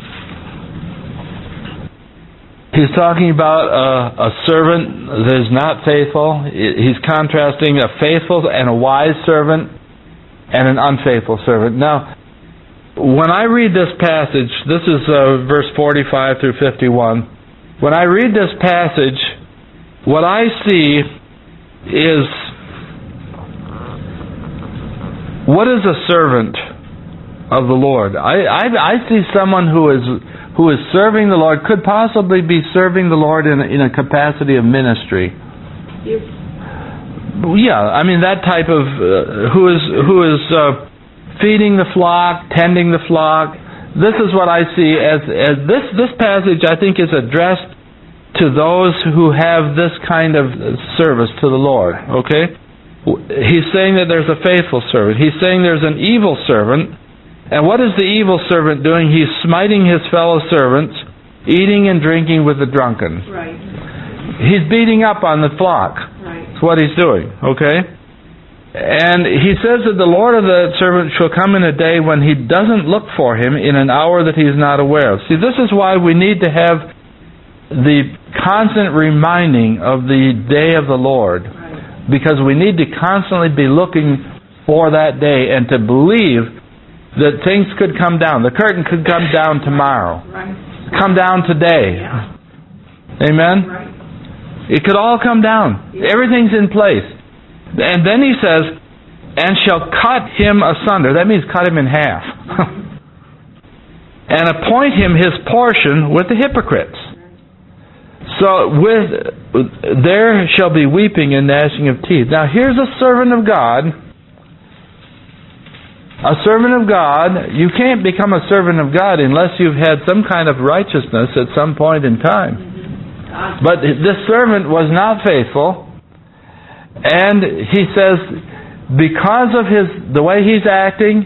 He's talking about a servant that is not faithful. He's contrasting a faithful and a wise servant and an unfaithful servant. Now, when I read this passage, this is verse 45 through 51. When I read this passage, what I see is, what is a servant of the Lord? I see someone who is serving the Lord, could possibly be serving the Lord in a capacity of ministry. Yeah, I mean that type of who is feeding the flock, tending the flock. This is what I see as this passage. I think is addressed to those who have this kind of service to the Lord. Okay, he's saying that there's a faithful servant. He's saying there's an evil servant, And what is the evil servant doing? He's smiting his fellow servants, eating and drinking with the drunken. Right. He's beating up on the flock. Right. That's what he's doing, okay? And he says that the Lord of the servant shall come in a day when he doesn't look for him, in an hour that he is not aware of. See, this is why we need to have the constant reminding of the day of the Lord. Right. Because we need to constantly be looking for that day and to believe that things could come down. The curtain could come down tomorrow. Right. Come down today. Yeah. Amen? Right. It could all come down. Yeah. Everything's in place. And then he says, and shall cut him asunder. That means cut him in half. And appoint him his portion with the hypocrites. So there shall be weeping and gnashing of teeth. Now here's a servant of God. A servant of God. You can't become a servant of God unless you've had some kind of righteousness at some point in time. But this servant was not faithful. And he says, because of the way he's acting,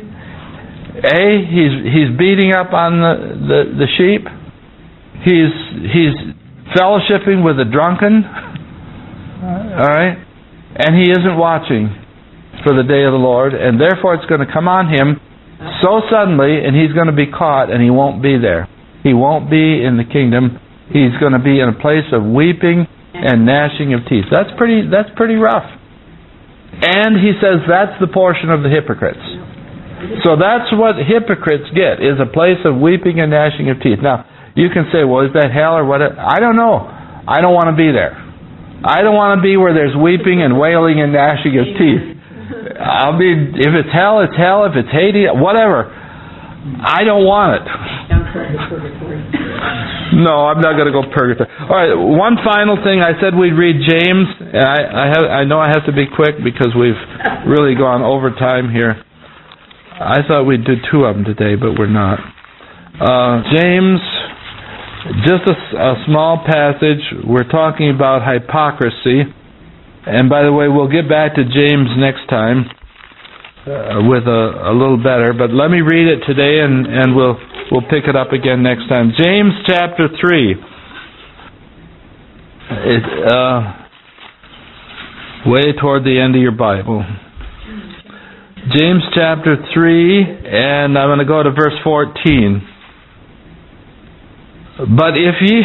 he's beating up on the sheep. He's fellowshipping with the drunken. All right, and he isn't watching for the day of the Lord, and therefore it's going to come on him so suddenly, and he's going to be caught, and he won't be there. He won't be in the kingdom. He's going to be in a place of weeping and gnashing of teeth. That's pretty rough. And he says that's the portion of the hypocrites. So that's what hypocrites get, is a place of weeping and gnashing of teeth. Now, you can say, well, is that hell or what? I don't know. I don't want to be there. I don't want to be where there's weeping and wailing and gnashing of teeth. I mean, if it's hell, it's hell. If it's Hades, whatever. I don't want it. No, I'm not going to go purgatory. All right, one final thing. I said we'd read James. I know I have to be quick because we've really gone over time here. I thought we'd do two of them today, but we're not. James, just a small passage. We're talking about hypocrisy. And by the way, we'll get back to James next time with a little better. But let me read it today, and we'll pick it up again next time. James chapter 3. It's way toward the end of your Bible. James chapter 3, and I'm going to go to verse 14. But if ye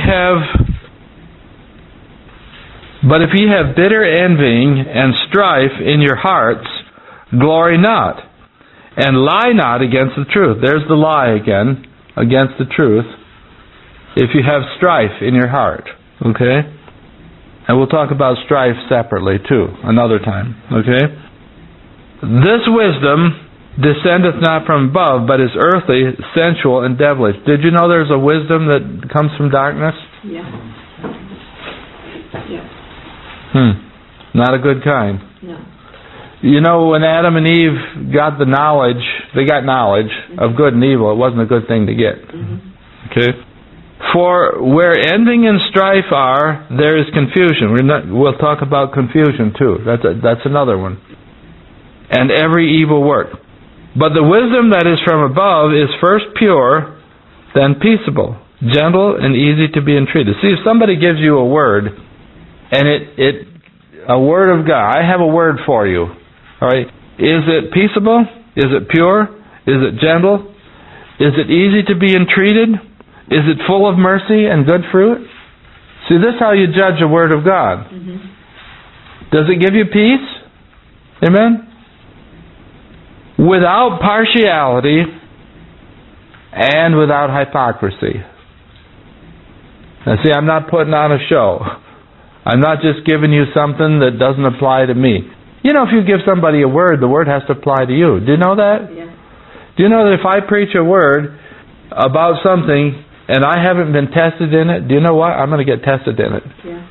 have bitter envying and strife in your hearts, glory not, and lie not against the truth. There's the lie again, against the truth. If you have strife in your heart, okay? And we'll talk about strife separately too, another time, okay? This wisdom descendeth not from above, but is earthly, sensual, and devilish. Did you know there's a wisdom that comes from darkness? Yeah. Yeah. Not a good kind. No. You know, when Adam and Eve got knowledge of good and evil, it wasn't a good thing to get. Okay? For where envying and strife are, there is confusion. We'll talk about confusion too. That's another one. And every evil work. But the wisdom that is from above is first pure, then peaceable, gentle, and easy to be entreated. See, if somebody gives you a word, and a word of God, I have a word for you. All right. Is it peaceable? Is it pure? Is it gentle? Is it easy to be entreated? Is it full of mercy and good fruit? See, this is how you judge a word of God. Does it give you peace? Amen? Without partiality and without hypocrisy. Now see, I'm not putting on a show. I'm not just giving you something that doesn't apply to me. You know, if you give somebody a word, the word has to apply to you. Do you know that? Yeah. Do you know that if I preach a word about something and I haven't been tested in it, do you know what? I'm going to get tested in it. Yeah.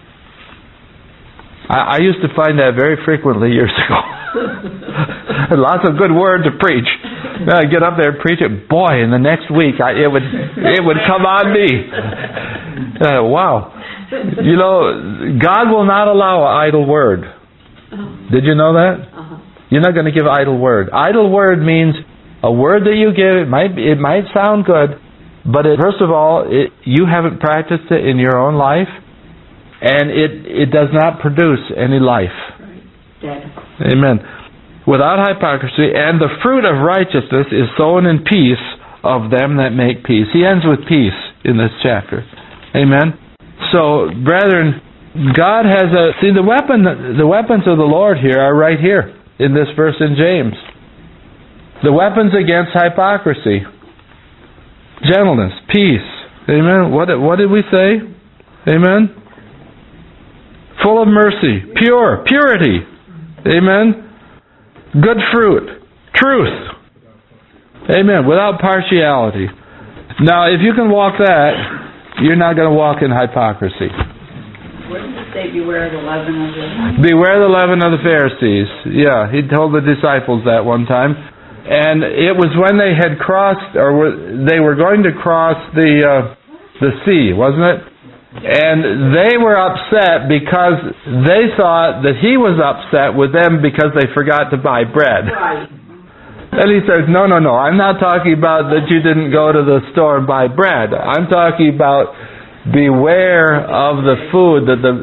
I used to find that very frequently years ago. Lots of good word to preach. Then I'd get up there and preach it. Boy, in the next week, it would come on me. Wow. You know, God will not allow an idle word. Did you know that? You're not going to give idle word. Idle word means A word that you give, it might sound good, but first of all, you haven't practiced it in your own life, and it does not produce any life. Dead. Amen. Without hypocrisy, and the fruit of righteousness is sown in peace of them that make peace. He ends with peace in this chapter. Amen. So, brethren, God has the weapons of the Lord here are right here in this verse in James. The weapons against hypocrisy. Gentleness, peace. Amen. What did we say? Amen. Full of mercy, purity. Amen. Good fruit, truth. Amen. Without partiality. Now, if you can walk that, you're not going to walk in hypocrisy. What did it say? Beware of the leaven of the... Beware the leaven of the Pharisees. Yeah, he told the disciples that one time. And it was when they had crossed, they were going to cross the sea, wasn't it? And they were upset because they thought that he was upset with them because they forgot to buy bread. Right. And he says, no, I'm not talking about that you didn't go to the store and buy bread. I'm talking about beware of the food that the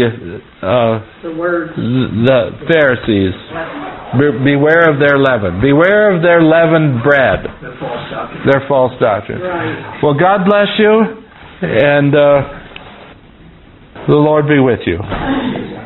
Pharisees. Beware of their leaven. Beware of their leavened bread. Their false doctrine. Right. Well, God bless you, and the Lord be with you.